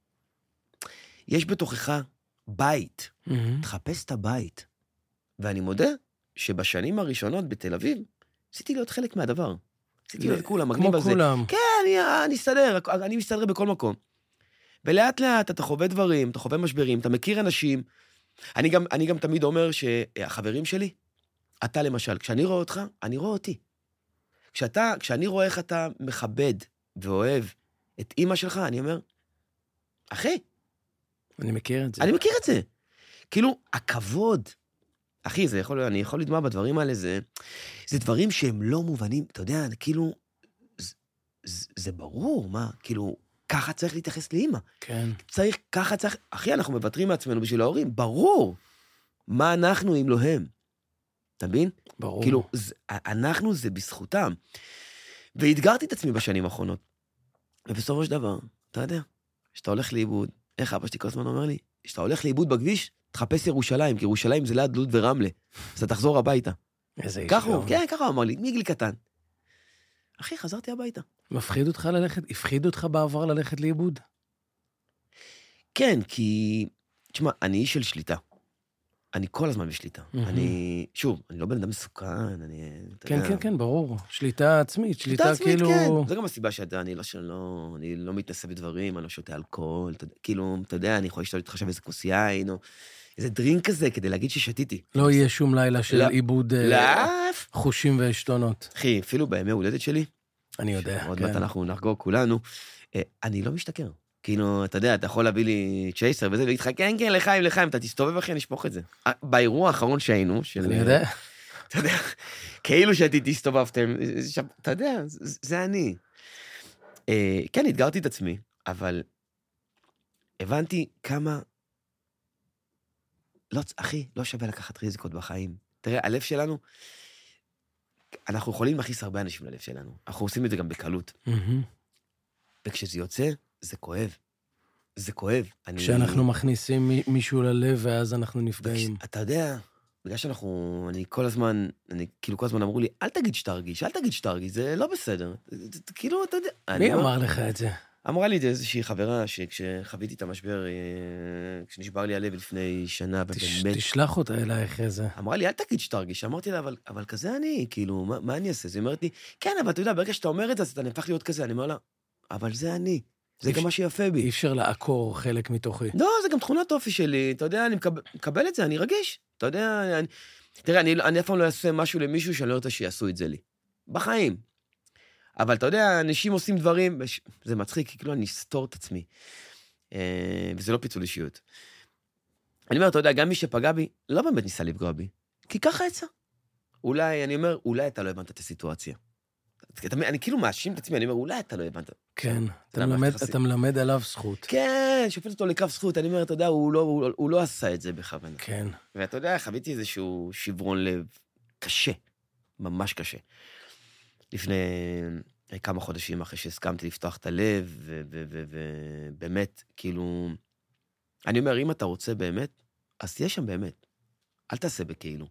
Speaker 3: יש בתוכך בית, mm-hmm. תחפש את הבית. ואני מודה שבשנים הראשונות בתל אביב, עשיתי להיות חלק מהדבר. עשיתי להיות כולם, מגניב
Speaker 2: כמו
Speaker 3: בזה.
Speaker 2: כולם.
Speaker 3: כן, אני, אני מסתדר, אני מסתדר בכל מקום. ולאט לאט אתה חווה דברים, אתה חווה משברים, אתה מכיר אנשים. אני גם, אני גם תמיד אומר שהחברים שלי, אתה למשל, כשאני רואה אותך, אני רואה אותי. כשאתה, כשאני רואה איך אתה מכבד ואוהב את אמא שלך, אני אומר, אחי,
Speaker 2: אני מכיר את זה.
Speaker 3: אני מכיר את זה. כאילו, הכבוד, אחי, זה יכול, אני יכול לדמוע בדברים האלה, זה, זה דברים שהם לא מובנים, אתה יודע, כאילו, זה, זה, זה ברור, מה, כאילו, ככה צריך להתייחס לאמא.
Speaker 2: כן.
Speaker 3: צריך, ככה צריך, אחי, אנחנו מוותרים מעצמנו בשביל ההורים, ברור. מה אנחנו אם לא הם? אתה מבין?
Speaker 2: ברור.
Speaker 3: כאילו, זה, אנחנו זה בזכותם. והתגרתי את עצמי בשנים האחרונות. ובסופו של דבר, אתה יודע, שאתה הולך לאיבוד, איך אבא שלי כל הזמן אומר לי, שאתה הולך לאיבוד בכביש, תחפש ירושלים, כי ירושלים זה ליד לוד ורמלה. אז אתה תחזור הביתה.
Speaker 2: איזה איש
Speaker 3: ככה
Speaker 2: טוב.
Speaker 3: הוא, כן, ככה הוא אמר לי, מגיל קטן. אחי, חזרתי הביתה.
Speaker 2: מפחיד אותך ללכת, הפחיד אותך בעבר ללכת לאיבוד?
Speaker 3: כן, כי, תשמע, אני איש של שליטה. אני כל הזמן בשליטה. אני, שוב, אני לא בן אדם מסוכן, אני...
Speaker 2: כן, כן, כן, ברור. שליטה עצמית, שליטה
Speaker 3: שליטה עצמית,
Speaker 2: כאילו...
Speaker 3: כן. זו גם הסיבה שאתה, אני לא שלא, אני לא מתנסה בדברים, אני לא שותה אלכוהול, כאילו, אתה יודע, אני יכול לשתות איתך עכשיו איזה כוס יין, או איזה דרינק כזה, כדי להגיד ששתיתי.
Speaker 2: לא יהיה שום לילה של איבוד חושים ועשתונות.
Speaker 3: אחי, אפילו בימי הולדת שלי,
Speaker 2: אני יודע,
Speaker 3: עוד
Speaker 2: כן.
Speaker 3: מעט אנחנו נחגוג כולנו, אני לא משתכר. כאילו, אתה יודע, אתה יכול להביא לי צ'ייסר וזה, ולהגיד לך, כן, כן, לחיים, לחיים, אתה תסתובב אחי, נשפוך את זה. באירוע האחרון שהיינו, של...
Speaker 2: אני יודע.
Speaker 3: אתה יודע, כאילו שאתי תסתובבתם, אתה יודע, זה אני. כן, התגרתי את עצמי, אבל הבנתי כמה... לא, אחי, לא שווה לקחת ריזיקות בחיים. תראה, הלב שלנו, אנחנו יכולים להכניס הרבה אנשים ללב שלנו. אנחנו עושים את זה גם בקלות. וכשזה יוצא, זה כואב. זה כואב.
Speaker 2: כשאנחנו מכניסים מישהו ללב, ואז אנחנו נפגעים.
Speaker 3: אתה יודע, בגלל שאנחנו, אני כל הזמן, אני, כאילו כל הזמן אמרו לי, אל תגיד שתרגיש, אל תגיד שתרגיש, זה לא בסדר. כאילו, אתה יודע.
Speaker 2: מי אמר לך את זה?
Speaker 3: אמרה לי איזושהי חברה, שכשחוויתי את המשבר, כשנשבר לי הלב לפני שנה, ובאמת...
Speaker 2: תשלח אותה אליי אחרי זה.
Speaker 3: אמרה לי, אל תגיד שתרגיש. אמרתי לה, אבל, אבל כזה אני, כאילו, מה, מה אני אעשה? זה אומרת לי, כן, אבל אתה יודע, ברגע שאתה אומר את זה, אז אתה נהפך להיות כזה. אני אומר לה, אבל זה אני. זה גם מה שיפה בי.
Speaker 2: אי אפשר לעקור חלק מתוכי.
Speaker 3: לא, זה גם תכונת אופי שלי. אתה יודע, אני מקבל את זה, אני רגיש. אתה יודע, אני... תראה, אני, אני אף פעם לא אעשה משהו למישהו שאני לא רוצה שיעשו את זה לי. בחיים. אבל אתה יודע, אנשים עושים דברים, זה מצחיק, כי כאילו אני אסתור את עצמי. וזה לא פיצול אישיות. אני אומר, אתה יודע, גם מי שפגע בי, לא באמת ניסה לפגוע בי. כי ככה יצא. אולי, אני אומר, אולי אתה לא הבנת את הסיטואציה. אני כאילו מאשים את עצמי, אני אומר, אולי אתה לא הבנת.
Speaker 2: כן, אתה מלמד עליו זכות.
Speaker 3: כן, שופט אותו לקרב זכות, אני אומר, אתה יודע, הוא לא עשה את זה בכוונה.
Speaker 2: כן.
Speaker 3: ואתה יודע, חוויתי איזשהו שברון לב קשה, ממש קשה. לפני כמה חודשים אחרי שהסכמתי לפתוח את הלב, ובאמת, כאילו, אני אומר, אם אתה רוצה באמת, אז תהיה שם באמת. אל תעשה בכאילו.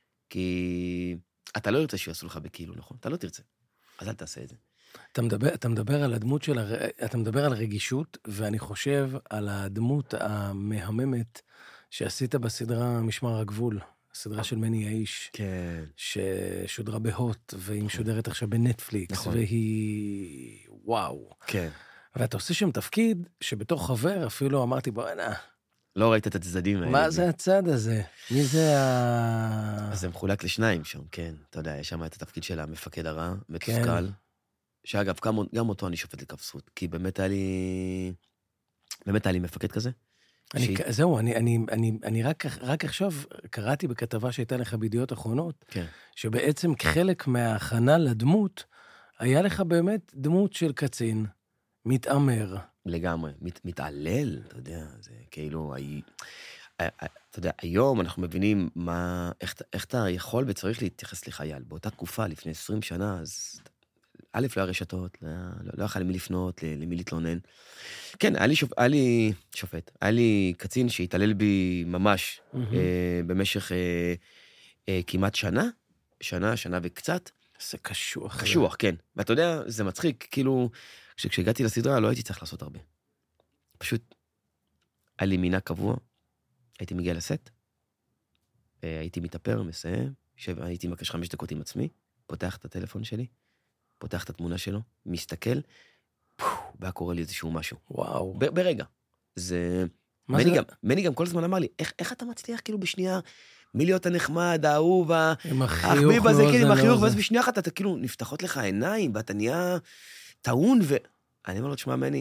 Speaker 3: כי אתה לא ירצה שיעשו לך בכאילו, נכון? אתה לא תרצה. אז אל תעשה את זה.
Speaker 2: אתה מדבר, אתה מדבר על הדמות של, הר... אתה מדבר על רגישות, ואני חושב על הדמות המהממת שעשית בסדרה משמר הגבול, הסדרה של מני האיש,
Speaker 3: כן.
Speaker 2: ששודרה בהוט, והיא משודרת עכשיו בנטפליקס,
Speaker 3: נכון.
Speaker 2: והיא וואו.
Speaker 3: כן.
Speaker 2: ואתה עושה שם תפקיד שבתור חבר אפילו אמרתי, בוא הנה.
Speaker 3: לא ראית את הצדדים האלה.
Speaker 2: מה זה הצד הזה? מי זה ה...
Speaker 3: אז זה מחולק לשניים שם, כן. אתה יודע, יש שם את התפקיד של המפקד הרע, מתוסכל. שאגב, גם, גם אותו אני שופט לכף זכות, כי באמת היה לי... באמת היה לי מפקד כזה.
Speaker 2: אני,
Speaker 3: שהיא...
Speaker 2: זהו, אני, אני, אני, אני רק, רק עכשיו קראתי בכתבה שהייתה לך בידיעות אחרונות,
Speaker 3: כן.
Speaker 2: שבעצם חלק מההכנה לדמות, היה לך באמת דמות של קצין, מתאמר.
Speaker 3: לגמרי, מת, מתעלל, אתה יודע, זה כאילו, הי... אתה יודע, היום אנחנו מבינים מה, איך, איך אתה יכול וצריך להתייחס לחייל. באותה תקופה, לפני עשרים שנה, אז א', לא היה רשתות, לא, לא, לא היה למי לפנות, למי להתלונן. כן, היה לי, שופ, היה לי שופט, היה לי קצין שהתעלל בי ממש mm-hmm. אה, במשך אה, אה, כמעט שנה, שנה, שנה וקצת.
Speaker 2: זה קשוח.
Speaker 3: קשוח, כן. ואתה יודע, זה מצחיק, כאילו, כשהגעתי לסדרה לא הייתי צריך לעשות הרבה. פשוט, היה לי מינה קבוע, הייתי מגיע לסט, הייתי מתאפר, מסיים, הייתי מקש חמש דקות עם עצמי, פותח את הטלפון שלי, פותח את התמונה שלו, מסתכל, והיה קורא לי איזשהו משהו.
Speaker 2: וואו.
Speaker 3: ב- ברגע. זה... מני, זה... גם, מני גם כל הזמן אמר לי, איך, איך אתה מצליח כאילו בשנייה, מי להיות הנחמד, האהוב, החביב הזה, כאילו עם החיוך, ואז בשנייה אחת אתה כאילו נפתחות לך העיניים, ואתה נהיה טעון, ואני אומר לו, תשמע מני,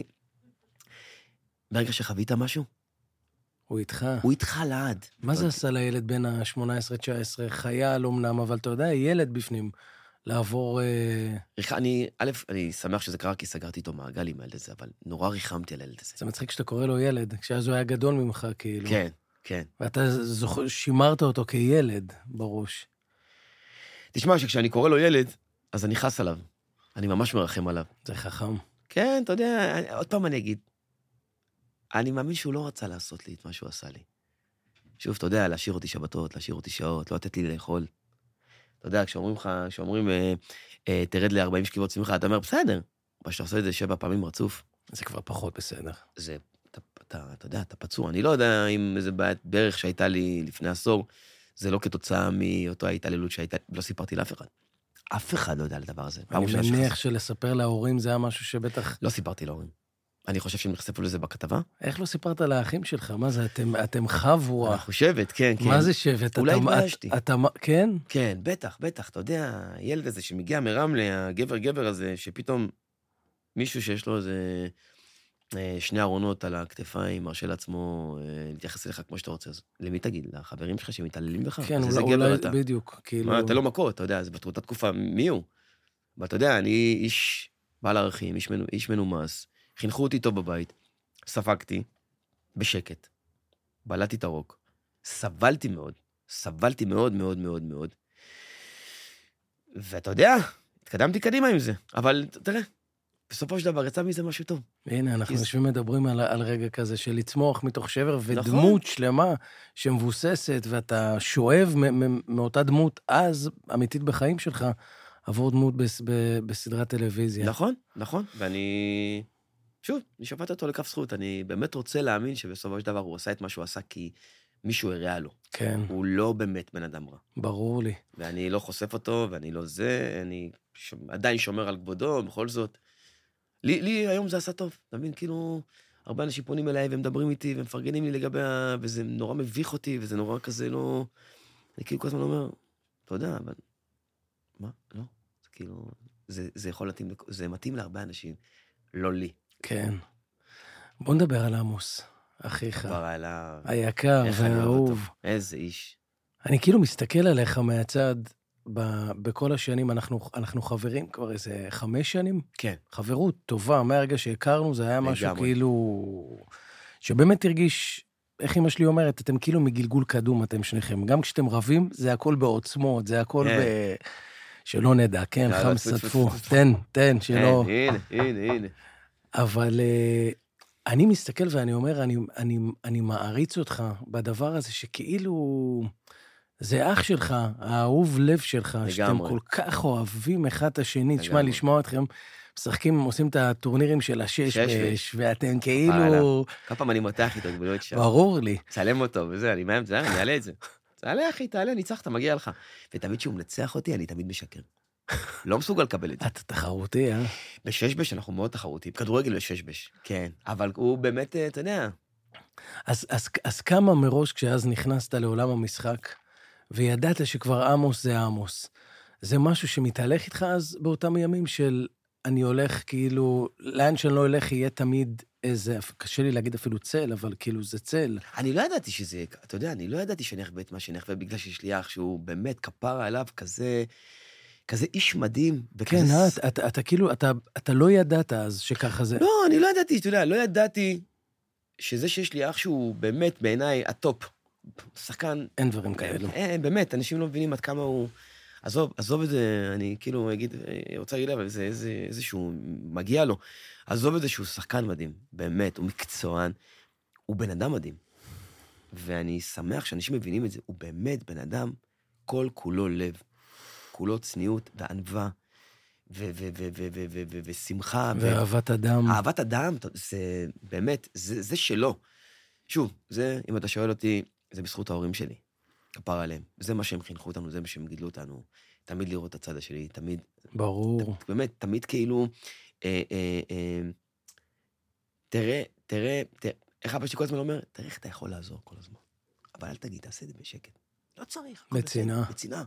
Speaker 3: ברגע שחווית משהו,
Speaker 2: הוא איתך.
Speaker 3: הוא איתך לעד.
Speaker 2: מה זה עשה לילד בין ה-שמונה עשרה תשע עשרה? חייל אומנם, אבל אתה יודע, ילד בפנים, לעבור...
Speaker 3: אני, א', אני שמח שזה קרה, כי סגרתי איתו מעגל עם הילד הזה, אבל נורא ריחמתי על הילד הזה.
Speaker 2: זה מצחיק שאתה קורא לו ילד, כשאז הוא היה גדול ממך, כאילו.
Speaker 3: כן, כן.
Speaker 2: ואתה שימרת אותו כילד בראש.
Speaker 3: תשמע, שכשאני קורא לו ילד, אז אני חס עליו. אני ממש מרחם עליו.
Speaker 2: זה חכם.
Speaker 3: כן, אתה יודע, עוד פעם אני אגיד, אני מאמין שהוא לא רצה לעשות לי את מה שהוא עשה לי. שוב, אתה יודע, להשאיר אותי שבתות, להשאיר אותי שעות, לא לתת לי לאכול. אתה יודע, כשאומרים לך, כשאומרים, אה, אה, תרד ל-ארבעים שכיבות שמחה, אתה אומר, בסדר. אבל שאתה עושה את זה שבע פעמים רצוף.
Speaker 2: זה כבר פחות בסדר.
Speaker 3: זה, אתה, אתה, אתה יודע, אתה פצוע. אני לא יודע אם איזה בעיית בערך שהייתה לי לפני עשור, זה לא כתוצאה מאותו ההתעללות שהייתה, לא סיפרתי לאף אחד. אף אחד לא יודע על הדבר הזה.
Speaker 2: אני מניח שלספר להורים זה היה משהו שבטח...
Speaker 3: לא סיפרתי להורים. אני חושב שהם נחשפו לזה בכתבה.
Speaker 2: איך לא סיפרת לאחים שלך? מה זה, אתם, אתם חבורה.
Speaker 3: אנחנו שבט, כן, כן.
Speaker 2: מה זה שבט?
Speaker 3: אולי התביישתי.
Speaker 2: אתה, כן?
Speaker 3: כן, בטח, בטח. אתה יודע, הילד הזה שמגיע מרמלה, הגבר גבר הזה, שפתאום מישהו שיש לו איזה שני ארונות על הכתפיים, מרשה לעצמו להתייחס אליך כמו שאתה רוצה. אז למי תגיד? לחברים שלך שמתעללים בך?
Speaker 2: כן, אולי בדיוק.
Speaker 3: מה, אתה לא מכות, אתה יודע, זה בתרותה תקופה, מי הוא? אבל אתה יודע, אני איש בעל ערכים, איש מנומס. חינכו אותי טוב בבית, ספגתי, בשקט, בלעתי את הרוק, סבלתי מאוד, סבלתי מאוד מאוד מאוד מאוד, ואתה יודע, התקדמתי קדימה עם זה, אבל תראה, בסופו של דבר יצא מזה משהו טוב.
Speaker 2: הנה, אנחנו יושבים מדברים על, על רגע כזה של לצמוח מתוך שבר, ודמות נכון. שלמה שמבוססת, ואתה שואב מאותה דמות אז, אמיתית בחיים שלך, עבור דמות בס, ב, בסדרת טלוויזיה.
Speaker 3: נכון, נכון, ואני... שוב, אני שפט אותו לכף זכות, אני באמת רוצה להאמין שבסופו של דבר הוא עשה את מה שהוא עשה, כי מישהו הראה לו.
Speaker 2: כן.
Speaker 3: הוא לא באמת בן אדם רע.
Speaker 2: ברור לי.
Speaker 3: ואני לא חושף אותו, ואני לא זה, אני ש... עדיין שומר על כבודו, בכל זאת. לי, לי היום זה עשה טוב, אתה מבין? כאילו, הרבה אנשים פונים אליי ומדברים איתי, ומפרגנים לי לגבי ה... וזה נורא מביך אותי, וזה נורא כזה לא... אני כאילו כל הזמן אומר, אתה יודע, אבל... מה? לא. זה כאילו... זה, זה יכול להתאים, זה מתאים להרבה אנשים, לא לי.
Speaker 2: כן. בוא נדבר על עמוס, אחיך.
Speaker 3: כבר עליו.
Speaker 2: היקר והאהוב.
Speaker 3: איזה איש.
Speaker 2: אני כאילו מסתכל עליך מהצד, ב- בכל השנים, אנחנו, אנחנו חברים כבר איזה חמש שנים.
Speaker 3: כן.
Speaker 2: חברות טובה, מהרגע שהכרנו, זה היה משהו כאילו... שבאמת הרגיש, איך אמא שלי אומרת, אתם כאילו מגלגול קדום, אתם שניכם. גם כשאתם רבים, זה הכל בעוצמות, זה הכל ב... שלא נדע, כן, חם סטפו. תן, תן, שלא...
Speaker 3: הנה, הנה, הנה.
Speaker 2: אבל uh, אני מסתכל ואני אומר, אני, אני, אני מעריץ אותך בדבר הזה, שכאילו זה אח שלך, האהוב לב שלך, לגמרי. שאתם כל כך אוהבים אחד את השני, תשמע, לשמוע אתכם, משחקים, עושים את הטורנירים של השש בש, ואתם כאילו...
Speaker 3: כל פעם אני מותח איתו, גבוליות שם.
Speaker 2: ברור לי.
Speaker 3: צלם אותו, וזה, אני מאיים, אני אעלה את זה. תעלה, אחי, תעלה, ניצחת, מגיע לך. ותמיד שהוא מנצח אותי, אני תמיד משקר. לא מסוגל לקבל את זה.
Speaker 2: אתה תחרותי, אה?
Speaker 3: בששבש אנחנו מאוד תחרותיים, כדורגל בששבש, כן. אבל הוא באמת, אתה יודע.
Speaker 2: אז, אז, אז כמה מראש כשאז נכנסת לעולם המשחק, וידעת שכבר עמוס זה עמוס, זה משהו שמתהלך איתך אז באותם ימים של אני הולך כאילו, לאן שאני לא הולך יהיה תמיד איזה, קשה לי להגיד אפילו צל, אבל כאילו זה צל.
Speaker 3: אני לא ידעתי שזה, אתה יודע, אני לא ידעתי שאני אחווה את מה שאני אחווה, בגלל שיש לי אח שהוא באמת כפרה עליו כזה... כזה איש מדהים.
Speaker 2: כן, אתה, אתה, אתה כאילו, אתה, אתה לא ידעת אז שככה זה.
Speaker 3: לא, אני לא ידעתי, אתה יודע, לא ידעתי שזה שיש לי אח שהוא באמת בעיניי הטופ. שחקן...
Speaker 2: אין דברים כאלו.
Speaker 3: אין, באמת, אנשים לא מבינים עד כמה הוא... עזוב, עזוב את זה, אני כאילו אגיד, אני רוצה להגיד, אבל זה איזה, איזשהו, מגיע לו. עזוב את זה שהוא שחקן מדהים, באמת, הוא מקצוען, הוא בן אדם מדהים. ואני שמח שאנשים מבינים את זה, הוא באמת בן אדם, כל כולו לב, כולו צניעות וענווה, ושמחה.
Speaker 2: ואהבת אדם.
Speaker 3: אהבת אדם, זה באמת, זה שלו. שוב, זה, אם אתה שואל אותי, זה בזכות ההורים שלי. כפר עליהם. זה מה שהם חינכו אותנו, זה מה שהם גידלו אותנו. תמיד לראות את הצד השלי, תמיד...
Speaker 2: ברור.
Speaker 3: באמת, תמיד כאילו... אה, אה, אה, תראה, תראה, תראה, איך אבא שלי כל הזמן אומר, תראה איך אתה יכול לעזור כל הזמן. אבל אל תגיד, תעשה את זה בשקט. לא צריך.
Speaker 2: בצינה.
Speaker 3: בצינה.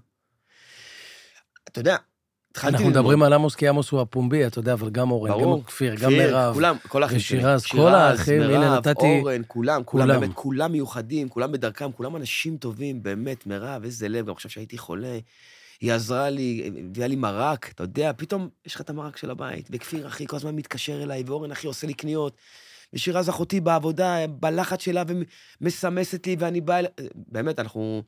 Speaker 3: אתה יודע,
Speaker 2: אנחנו מדברים על עמוס, כי עמוס הוא הפומבי, אתה יודע, אבל גם אורן, גם כפיר, גם מירב,
Speaker 3: כולם, כל האחים שלי.
Speaker 2: ושירז, כל האחים, הנה נתתי...
Speaker 3: אורן, כולם, כולם, באמת, כולם מיוחדים, כולם בדרכם, כולם אנשים טובים, באמת, מירב, איזה לב, גם עכשיו שהייתי חולה, היא עזרה לי, הביאה לי מרק, אתה יודע, פתאום יש לך את המרק של הבית, וכפיר אחי כל הזמן מתקשר אליי, ואורן אחי עושה לי קניות, ושירז אחותי בעבודה, בלחץ שלה, ומסמסת לי, ואני בא... באמת, אנחנו...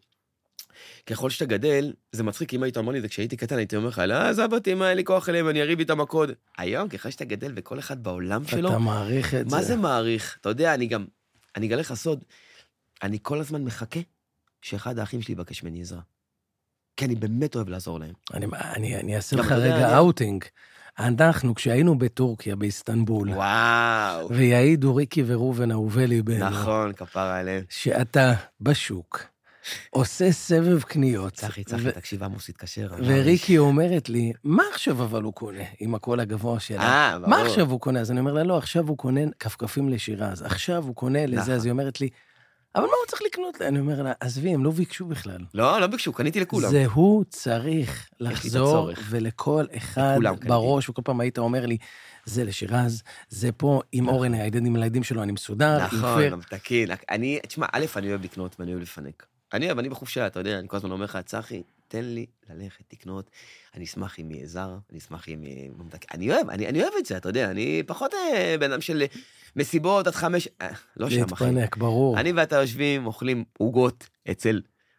Speaker 3: ככל שאתה גדל, זה מצחיק, אם היית אומר לי, זה כשהייתי קטן, הייתי אומר לך, לא, זה הבתים, מה, אין לי כוח אליהם, אני אריב איתם הקוד. היום, ככל שאתה גדל, וכל אחד בעולם שלו...
Speaker 2: אתה מעריך את זה.
Speaker 3: מה זה מעריך? אתה יודע, אני גם... אני אגלה לך סוד, אני כל הזמן מחכה שאחד האחים שלי יבקש ממני עזרה. כי אני באמת אוהב לעזור להם.
Speaker 2: אני, אני, אני אעשה לך רגע אאוטינג. אנחנו, כשהיינו בטורקיה, באיסטנבול,
Speaker 3: וואו.
Speaker 2: ויעידו ריקי ורובן אהובי ליבנו.
Speaker 3: נכון, כפרה עליהם.
Speaker 2: שאתה בשוק, עושה סבב קניות.
Speaker 3: צחי, צחי, תקשיב, עמוס התקשר.
Speaker 2: וריקי אומרת לי, מה עכשיו אבל הוא קונה, עם הקול הגבוה שלה? מה עכשיו הוא קונה? אז אני אומר לה, לא, עכשיו הוא קונה כפכפים לשירז, עכשיו הוא קונה לזה, אז היא אומרת לי, אבל מה הוא צריך לקנות לה? אני אומר לה, עזבי, הם לא ביקשו בכלל.
Speaker 3: לא, לא ביקשו, קניתי לכולם.
Speaker 2: זה הוא צריך לחזור, ולכל אחד בראש, וכל פעם היית אומר לי, זה לשירז, זה פה, עם אורן, הילדים הילדים שלו, אני מסודר.
Speaker 3: נכון, תקין. אני, תשמע, א', אני אוהב לקנות ואני אוהב לפנק. אני אוהב, אני בחופשה, אתה יודע, אני כל הזמן אומר לך, צחי, תן לי ללכת, תקנות, אני אשמח אם יהיה זר, אני אשמח אם יהיה... אני אוהב, אני, אני אוהב את זה, אתה יודע, אני פחות אה, בן אדם של מסיבות עד חמש... אה, לא שם, אחי.
Speaker 2: להתפנק, ברור.
Speaker 3: אני ואתה יושבים, אוכלים עוגות אצל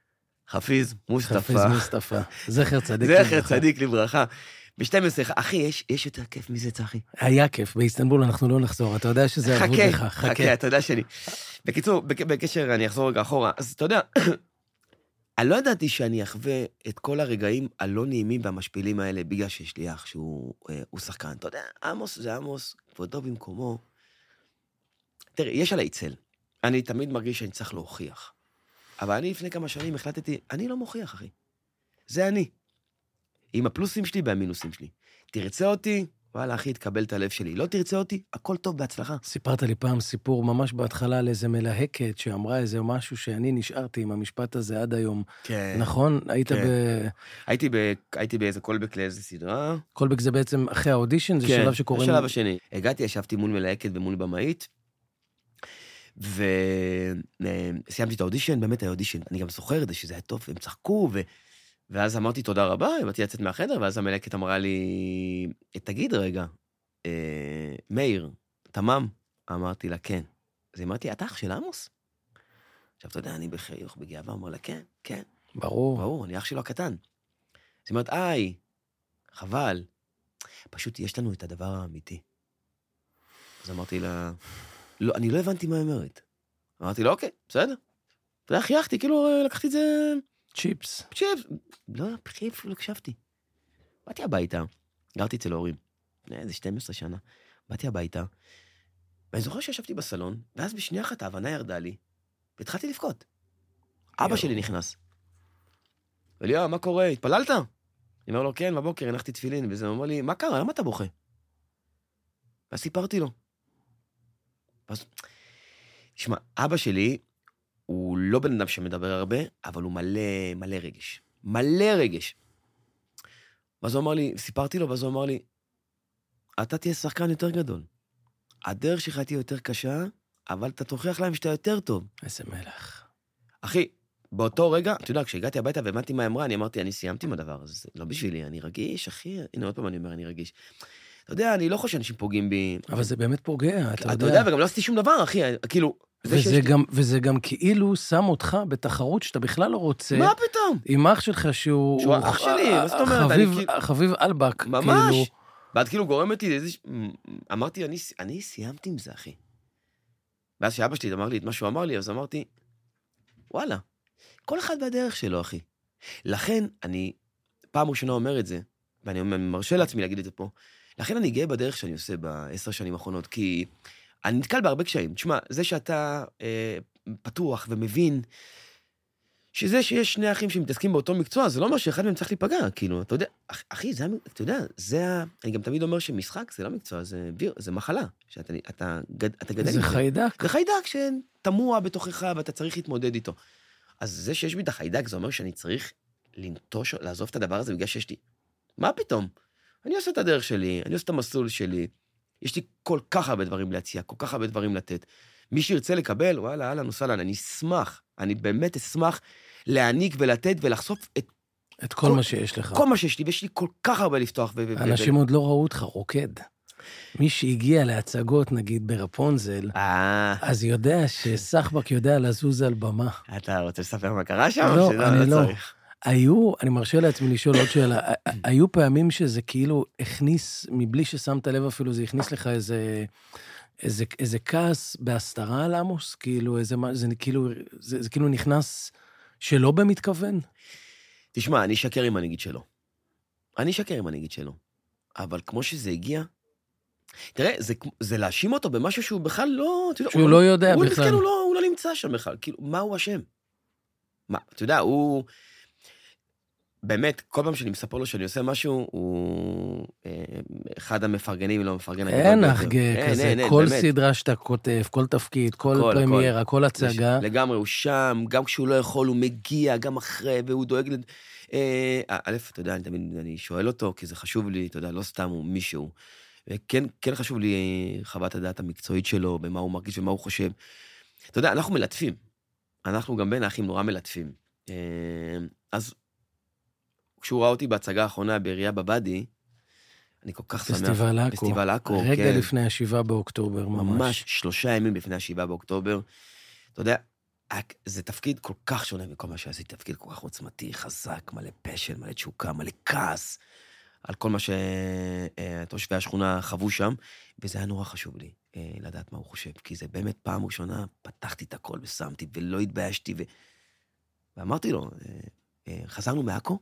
Speaker 3: חפיז מוסטפא.
Speaker 2: חפיז מוסטפא, זכר צדיק
Speaker 3: לברכה. זכר צדיק לברכה. ב-שתים עשרה, אחי, יש, יש יותר כיף מזה, צחי?
Speaker 2: היה כיף, באיסטנבול אנחנו לא נחזור, אתה יודע שזה עבוד לך.
Speaker 3: חכה, חכה, אתה יודע שלי. בקיצור, בקשר, אני אחזור רגע אחורה, אז אתה יודע, אני לא ידעתי שאני אחווה את כל הרגעים הלא נעימים והמשפילים האלה, בגלל שיש לי אח שהוא הוא שחקן. אתה יודע, עמוס זה עמוס, כבודו במקומו. תראה, יש עליי צל. אני תמיד מרגיש שאני צריך להוכיח. אבל אני לפני כמה שנים החלטתי, אני לא מוכיח, אחי. זה אני. עם הפלוסים שלי והמינוסים שלי. תרצה אותי, וואלה, אחי, תקבל את הלב שלי. לא תרצה אותי, הכל טוב, בהצלחה.
Speaker 2: סיפרת לי פעם סיפור ממש בהתחלה על איזה מלהקת, שאמרה איזה משהו שאני נשארתי עם המשפט הזה עד היום.
Speaker 3: כן.
Speaker 2: נכון? היית
Speaker 3: כן.
Speaker 2: ב...
Speaker 3: הייתי, ב... הייתי באיזה קולבק לאיזה סדרה.
Speaker 2: קולבק זה בעצם אחרי האודישן? זה
Speaker 3: כן,
Speaker 2: שלב שקוראים...
Speaker 3: השלב השני. הגעתי, ישבתי מול מלהקת ומול במאית, וסיימתי את האודישן, באמת היה אודישן. אני גם זוכר את זה, שזה היה טוב, הם צחקו, ו... ואז אמרתי תודה רבה, באתי לצאת מהחדר, ואז המלהקת אמרה לי, תגיד רגע, אה, מאיר, תמם? אמרתי לה, כן. אז אמרתי, אתה אח של עמוס? עכשיו, אתה יודע, אני בחיוך, בגאווה, אמר לה, כן, כן.
Speaker 2: ברור.
Speaker 3: ברור, אני אח שלו הקטן. אז אמרת, איי, חבל, פשוט יש לנו את הדבר האמיתי. אז אמרתי לה, לא, אני לא הבנתי מה אמרת. אמרתי לה, אוקיי, בסדר. אתה יודע, חייכתי, כאילו, לקחתי את זה...
Speaker 2: צ'יפס.
Speaker 3: צ'יפס. לא, בכי, אפילו לא הקשבתי. באתי הביתה, גרתי אצל ההורים, איזה שתים עשרה שנה, באתי הביתה, ואני זוכר שישבתי בסלון, ואז בשנייה אחת ההבנה ירדה לי, והתחלתי לבכות. אבא שלי נכנס. ולי, מה קורה? התפללת? אני אומר לו, כן, בבוקר הנחתי תפילין, וזה אומר לי, מה קרה? למה אתה בוכה? ואז סיפרתי לו. ואז, תשמע, אבא שלי, הוא לא בן אדם שמדבר הרבה, אבל הוא מלא, מלא רגש. מלא רגש. ואז הוא אמר לי, סיפרתי לו, ואז הוא אמר לי, אתה תהיה שחקן יותר גדול. הדרך שלך תהיה יותר קשה, אבל אתה תוכיח להם שאתה יותר טוב.
Speaker 2: איזה מלך.
Speaker 3: אחי, באותו רגע, אתה יודע, כשהגעתי הביתה והבנתי מה אמרה, אני אמרתי, אני סיימתי עם הדבר הזה, לא בשבילי, אני רגיש, אחי, הנה עוד פעם אני אומר, אני רגיש. אתה יודע, אני לא חושב שאנשים פוגעים בי.
Speaker 2: אבל זה באמת פוגע, אתה יודע.
Speaker 3: אתה יודע, וגם לא עשיתי שום דבר, אחי, כאילו...
Speaker 2: וזה גם, וזה גם כאילו שם אותך בתחרות שאתה בכלל לא רוצה.
Speaker 3: מה פתאום?
Speaker 2: עם אח שלך שהוא...
Speaker 3: שהוא אח שלי, מה זאת אומרת?
Speaker 2: חביב אלבק.
Speaker 3: ממש. ואת כאילו גורמת לי איזה... אמרתי, אני סיימתי עם זה, אחי. ואז שאבא שלי אמר לי את מה שהוא אמר לי, אז אמרתי, וואלה, כל אחד בדרך שלו, אחי. לכן, אני פעם ראשונה אומר את זה, ואני מרשה לעצמי להגיד את זה פה, לכן אני גאה בדרך שאני עושה בעשר שנים האחרונות, כי אני נתקל בהרבה קשיים. תשמע, זה שאתה אה, פתוח ומבין, שזה שיש שני אחים שמתעסקים באותו מקצוע, זה לא אומר שאחד מהם צריך להיפגע, כאילו, אתה יודע, אחי, זה, אתה יודע, זה, אני גם תמיד אומר שמשחק זה לא מקצוע, זה ויר, זה מחלה, שאתה, אתה, אתה גדל.
Speaker 2: זה חיידק.
Speaker 3: זה חיידק שתמוע בתוכך ואתה צריך להתמודד איתו. אז זה שיש בי את החיידק, זה אומר שאני צריך לנטוש, לעזוב את הדבר הזה בגלל שיש לי. מה פתאום? אני עושה את הדרך שלי, אני עושה את המסלול שלי, יש לי כל כך הרבה דברים להציע, כל כך הרבה דברים לתת. מי שירצה לקבל, וואלה, אהלן וסהלן, אני אשמח, אני באמת אשמח להעניק ולתת ולחשוף את...
Speaker 2: את כל, כל מה שיש לך.
Speaker 3: כל מה שיש לי, ויש לי כל כך הרבה לפתוח. ו-
Speaker 2: אנשים
Speaker 3: ו-
Speaker 2: עוד לא ראו אותך רוקד. מי שהגיע להצגות, נגיד, ברפונזל, אז יודע שסחבק יודע לזוז על במה.
Speaker 3: אתה רוצה לספר מה קרה שם?
Speaker 2: לא, אני לא. היו, אני מרשה לעצמי לשאול עוד שאלה, היו פעמים שזה כאילו הכניס, מבלי ששמת לב אפילו, זה הכניס לך איזה... איזה, איזה כעס בהסתרה על עמוס, כאילו, איזה, זה, כאילו, זה, זה כאילו נכנס שלא במתכוון.
Speaker 3: תשמע, אני אשקר עם הנגיד שלו. אני אשקר עם הנגיד שלו. אבל כמו שזה הגיע, תראה, זה, זה להאשים אותו במשהו שהוא בכלל לא...
Speaker 2: שהוא הוא, לא יודע
Speaker 3: הוא,
Speaker 2: בכלל.
Speaker 3: הוא, הוא, לא, הוא לא נמצא שם בכלל. כאילו, מה הוא אשם? מה, אתה יודע, הוא... באמת, כל פעם שאני מספר לו שאני עושה משהו, הוא אחד המפרגנים, לא מפרגן.
Speaker 2: אין אחגה כזה, כל סדרה שאתה כותב, כל תפקיד, כל פרמיירה, כל הצגה.
Speaker 3: לגמרי, הוא שם, גם כשהוא לא יכול, הוא מגיע, גם אחרי, והוא דואג לד... א', אתה יודע, אני תמיד אני שואל אותו, כי זה חשוב לי, אתה יודע, לא סתם הוא מישהו. וכן, כן חשוב לי חוות הדעת המקצועית שלו, במה הוא מרגיש ומה הוא חושב. אתה יודע, אנחנו מלטפים. אנחנו גם בין האחים נורא מלטפים. אז כשהוא ראה אותי בהצגה האחרונה בעירייה בבאדי, אני כל כך שמח.
Speaker 2: פסטיבל עכו.
Speaker 3: פסטיבל עכו, כן.
Speaker 2: רגע לפני השבעה באוקטובר, ממש.
Speaker 3: ממש שלושה ימים לפני השבעה באוקטובר. אתה יודע, זה תפקיד כל כך שונה מכל מה שעשיתי, תפקיד כל כך עוצמתי, חזק, מלא פשן, מלא תשוקה, מלא כעס, על כל מה שתושבי השכונה חוו שם, וזה היה נורא חשוב לי לדעת מה הוא חושב, כי זה באמת פעם ראשונה, פתחתי את הכל ושמתי, ולא התביישתי, ו... ואמרתי לו, חזרנו מעכו,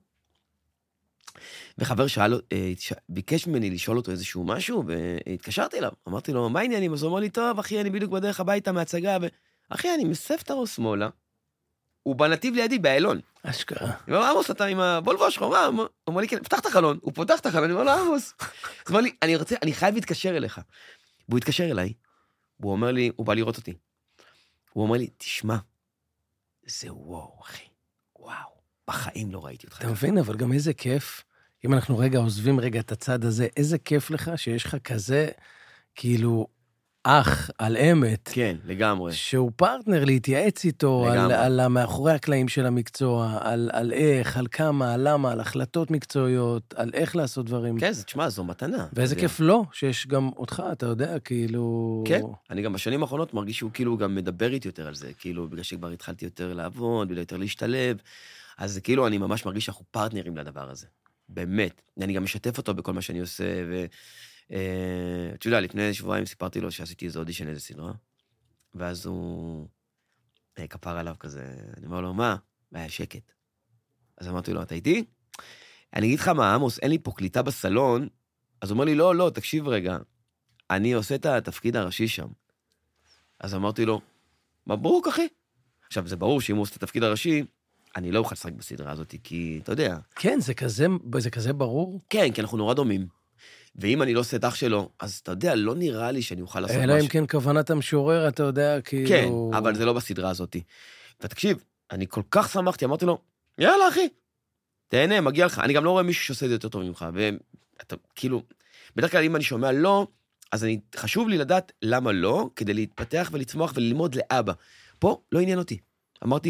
Speaker 3: וחבר שאל, ביקש ממני לשאול אותו איזשהו משהו, והתקשרתי אליו, אמרתי לו, מה העניינים? אז הוא אמר לי, טוב, אחי, אני בדיוק בדרך הביתה מהצגה, ואחי, אני מסף את הראש שמאלה, הוא בנתיב לידי, באלון.
Speaker 2: אשכרה.
Speaker 3: הוא אומר, עמוס, אתה עם הבולבו השחורה, הוא אומר לי, כן, פתח את החלון, הוא פותח את החלון, אני אומר לו, עמוס. אז הוא אומר לי, אני רוצה, אני חייב להתקשר אליך. והוא התקשר אליי, הוא אומר לי, הוא בא לראות אותי. הוא אומר לי, תשמע, זה וואו, אחי, וואו, בחיים לא ראיתי אותך.
Speaker 2: אתה מבין, אבל גם איזה כיף, אם אנחנו רגע עוזבים רגע את הצד הזה, איזה כיף לך שיש לך כזה, כאילו, אח על אמת.
Speaker 3: כן, לגמרי.
Speaker 2: שהוא פרטנר להתייעץ איתו על, על המאחורי הקלעים של המקצוע, על, על איך, על כמה, על למה, על החלטות מקצועיות, על איך לעשות דברים.
Speaker 3: כן, זה, תשמע, זו מתנה.
Speaker 2: ואיזה כיף לא, שיש גם אותך, אתה יודע, כאילו...
Speaker 3: כן, אני גם בשנים האחרונות מרגיש שהוא כאילו גם מדבר איתי יותר על זה, כאילו, בגלל שכבר התחלתי יותר לעבוד, בגלל יותר להשתלב, אז כאילו אני ממש מרגיש שאנחנו פרטנרים לדבר הזה. באמת. אני גם משתף אותו בכל מה שאני עושה, ו... אתה יודע, לפני שבועיים סיפרתי לו שעשיתי איזה אודישן איזה סדרה, ואז הוא כפר עליו כזה, אני אומר לו, מה? והיה שקט. אז אמרתי לו, אתה איתי? אני אגיד לך מה, עמוס, אין לי פה קליטה בסלון, אז הוא אומר לי, לא, לא, תקשיב רגע, אני עושה את התפקיד הראשי שם. אז אמרתי לו, מברוק, אחי. עכשיו, זה ברור שאם הוא עושה את התפקיד הראשי, אני לא אוכל לשחק בסדרה הזאת, כי אתה יודע.
Speaker 2: כן, זה כזה, זה כזה ברור.
Speaker 3: כן, כי אנחנו נורא דומים. ואם אני לא עושה את אח שלו, אז אתה יודע, לא נראה לי שאני אוכל לעשות משהו.
Speaker 2: אלא אם כן כוונת המשורר, אתה יודע, כאילו...
Speaker 3: כן, אבל זה לא בסדרה הזאת. ותקשיב, אני כל כך שמחתי, אמרתי לו, יאללה, אחי, תהנה, מגיע לך. אני גם לא רואה מישהו שעושה את זה יותר טוב ממך, ואתה, כאילו, בדרך כלל אם אני שומע לא, אז אני, חשוב לי לדעת למה לא, כדי להתפתח ולצמוח וללמוד לאבא. פה לא עניין אותי. אמרתי,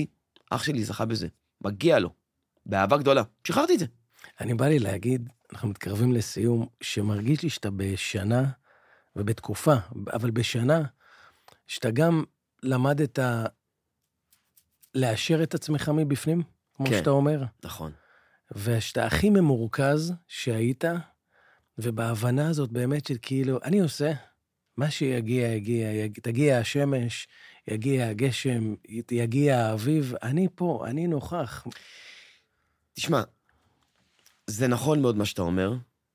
Speaker 3: אח שלי זכה בזה, מגיע לו, באהבה גדולה, שחררתי את זה.
Speaker 2: אני בא לי להגיד, אנחנו מתקרבים לסיום, שמרגיש לי שאתה בשנה, ובתקופה, אבל בשנה, שאתה גם למדת לאשר את עצמך מבפנים, כמו
Speaker 3: כן,
Speaker 2: שאתה אומר.
Speaker 3: נכון.
Speaker 2: ושאתה הכי ממורכז שהיית, ובהבנה הזאת באמת של כאילו, אני עושה, מה שיגיע, יגיע, יגיע, תגיע השמש, יגיע הגשם, יגיע האביב, אני פה, אני נוכח.
Speaker 3: תשמע, זה נכון מאוד מה שאתה אומר,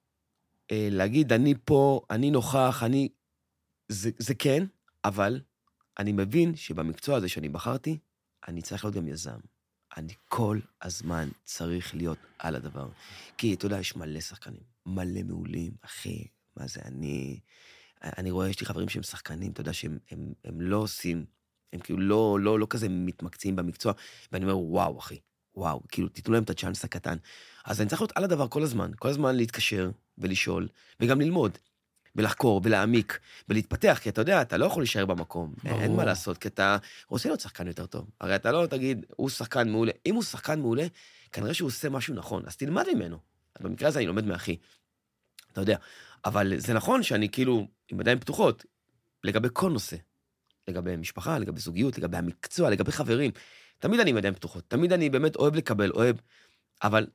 Speaker 3: להגיד, אני פה, אני נוכח, אני... זה, זה כן, אבל אני מבין שבמקצוע הזה שאני בחרתי, אני צריך להיות גם יזם. אני כל הזמן צריך להיות על הדבר. כי, אתה יודע, יש מלא שחקנים, מלא מעולים, אחי, מה זה, אני... אני רואה, יש לי חברים שהם שחקנים, אתה יודע, שהם הם, הם לא עושים, הם כאילו לא, לא, לא כזה מתמקצעים במקצוע, ואני אומר, וואו, אחי, וואו, כאילו, תיתנו להם את הצ'אנס הקטן. אז אני צריך להיות על הדבר כל הזמן, כל הזמן להתקשר ולשאול, וגם ללמוד, ולחקור, ולהעמיק, ולהתפתח, כי אתה יודע, אתה לא יכול להישאר במקום, ברור. אין מה לעשות, כי אתה רוצה להיות שחקן יותר טוב. הרי אתה לא תגיד, הוא שחקן מעולה. אם הוא שחקן מעולה, כנראה שהוא עושה משהו נכון, אז תלמד ממנו. אז במקרה הזה אני לומד מאחי, אתה יודע. אבל זה נכון שאני כאילו, עם ידיים פתוחות, לגבי כל נושא, לגבי משפחה, לגבי זוגיות, לגבי המקצוע, לגבי חברים, תמיד אני עם ידיים פתוחות, תמיד אני באמת אוהב לקבל, אוהב, אבל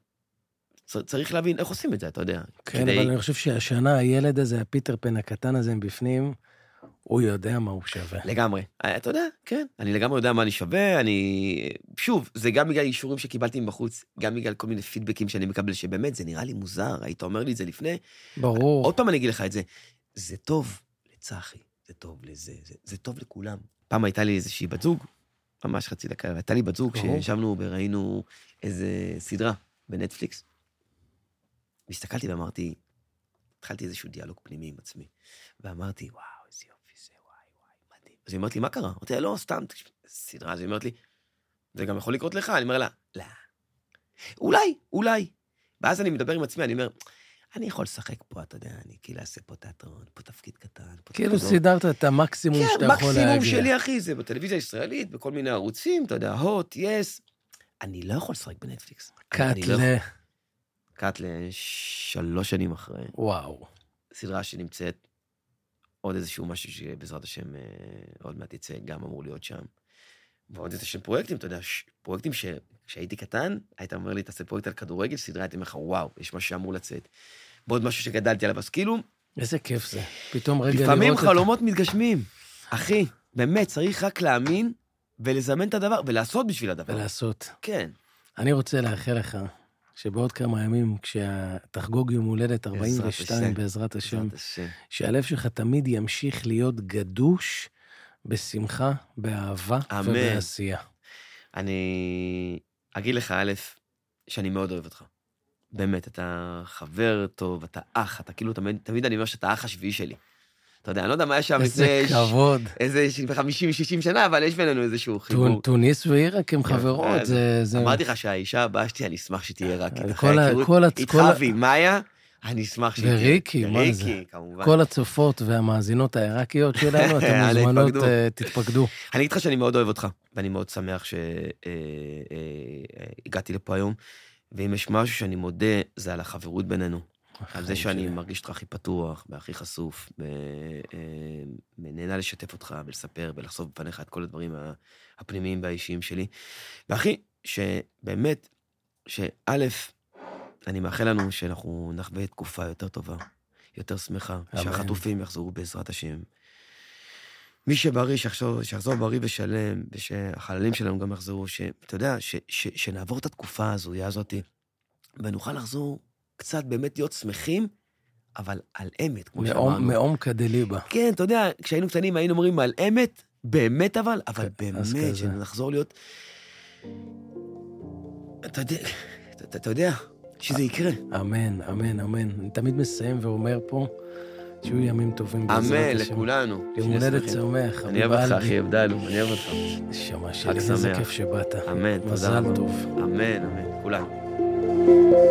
Speaker 3: צריך להבין איך עושים את זה, אתה יודע.
Speaker 2: כן, כדי... אבל אני חושב שהשנה הילד הזה, הפיטר פן הקטן הזה מבפנים, הוא יודע מה הוא שווה.
Speaker 3: לגמרי. אתה יודע, כן. אני לגמרי יודע מה אני שווה, אני... שוב, זה גם בגלל אישורים שקיבלתי מבחוץ, גם בגלל כל מיני פידבקים שאני מקבל, שבאמת זה נראה לי מוזר, היית אומר לי את זה לפני.
Speaker 2: ברור.
Speaker 3: עוד פעם אני אגיד לך את זה. זה טוב לצחי, זה טוב לזה, זה, זה טוב לכולם. פעם הייתה לי איזושהי בת זוג, ממש חצי דקה, הייתה לי בת זוג שישבנו וראינו איזה סדרה בנטפליקס. והסתכלתי ואמרתי, התחלתי איזשהו דיאלוג פנימי עם עצמי, ואמרתי, וואו, איזה יופי זה, וואי, וואי, מדהים. אז היא אומרת לי, מה קרה? אמרתי, לא, סתם, סדרה, אז היא אומרת לי, זה גם יכול לקרות לך? אני אומר לה, לא. אולי, אולי. ואז אני מדבר עם עצמי, אני אומר, אני יכול לשחק פה, אתה יודע, אני כאילו אעשה פה תיאטרון, פה תפקיד קטן.
Speaker 2: כאילו סידרת את המקסימום שאתה יכול להגיע.
Speaker 3: כן, מקסימום שלי, אחי, זה בטלוויזיה הישראלית, בכל מיני ערוצים, אתה יודע, הוט, יס. אני לא יכול לשחק בנטפליקס.
Speaker 2: קאטלה.
Speaker 3: קאטלה, שלוש שנים אחרי.
Speaker 2: וואו.
Speaker 3: סדרה שנמצאת, עוד איזשהו משהו שבעזרת השם עוד מעט יצא, גם אמור להיות שם. ועוד איזה שהם פרויקטים, אתה יודע, פרויקטים שכשהייתי קטן, היית אומר לי, תעשה פרויקט על כדורגל, סדרה, הייתי אומר לך, וואו, יש משהו שאמור לצאת. ועוד משהו שגדלתי עליו, אז כאילו...
Speaker 2: איזה כיף זה. פתאום רגע לראות את...
Speaker 3: לפעמים חלומות מתגשמים. אחי, באמת, צריך רק להאמין ולזמן את הדבר, ולעשות בשביל הדבר.
Speaker 2: ולעשות.
Speaker 3: כן.
Speaker 2: אני רוצה לאחל לך, שבעוד כמה ימים, כשתחגוג יום הולדת ארבעים ושתיים בעזרת השם, שהלב שלך תמיד ימשיך להיות גדוש, בשמחה, באהבה ובעשייה.
Speaker 3: אני אגיד לך, א', שאני מאוד אוהב אותך. באמת, אתה חבר טוב, אתה אח, אתה כאילו, תמיד, תמיד אני אומר שאתה אח השביעי שלי. אתה יודע, אני לא יודע מה יש שם,
Speaker 2: איזה כבוד.
Speaker 3: איזה חמישים שישים שנה, אבל יש בינינו איזשהו חיבור.
Speaker 2: טוניס ועיראק הם חברות, זה...
Speaker 3: אמרתי לך שהאישה הבאה שלי, אני אשמח שתהיה רק
Speaker 2: איתך
Speaker 3: ומאיה, אני אשמח שתהיה.
Speaker 2: וריקי, מה זה? כל הצופות והמאזינות העיראקיות שלנו, אתם מוזמנות, תתפקדו.
Speaker 3: אני אגיד לך שאני מאוד אוהב אותך, ואני מאוד שמח שהגעתי לפה היום, ואם יש משהו שאני מודה, זה על החברות בינינו. על זה שאני מרגיש אותך הכי פתוח, והכי חשוף, ונהנה לשתף אותך ולספר ולחשוף בפניך את כל הדברים הפנימיים והאישיים שלי. ואחי, שבאמת, שא', אני מאחל לנו שאנחנו נחווה תקופה יותר טובה, יותר שמחה, שהחטופים יחזרו בעזרת השם. מי שבריא, שיחזור, שיחזור בריא ושלם, ושהחללים שלנו גם יחזרו, שאתה יודע, ש, ש, שנעבור את התקופה הזו, הזאת, ונוכל לחזור קצת באמת להיות שמחים, אבל על אמת, כמו שאמרנו.
Speaker 2: מעומק דליבה.
Speaker 3: כן, אתה יודע, כשהיינו קטנים היינו אומרים על אמת, באמת אבל, אבל באמת, שנחזור להיות... אתה יודע, אתה, אתה יודע, שזה יקרה.
Speaker 2: אמן, אמן, אמן. אני תמיד מסיים ואומר פה, שיהיו ימים טובים בעזרת השם.
Speaker 3: אמן, לכולנו.
Speaker 2: יום הולדת שמח.
Speaker 3: אני אוהב אותך, אחי, הבדלנו, אני אוהב אותך.
Speaker 2: נשמה שלי, איזה כיף שבאת.
Speaker 3: אמן, תודה.
Speaker 2: מזל טוב.
Speaker 3: אמן, אמן, כולנו.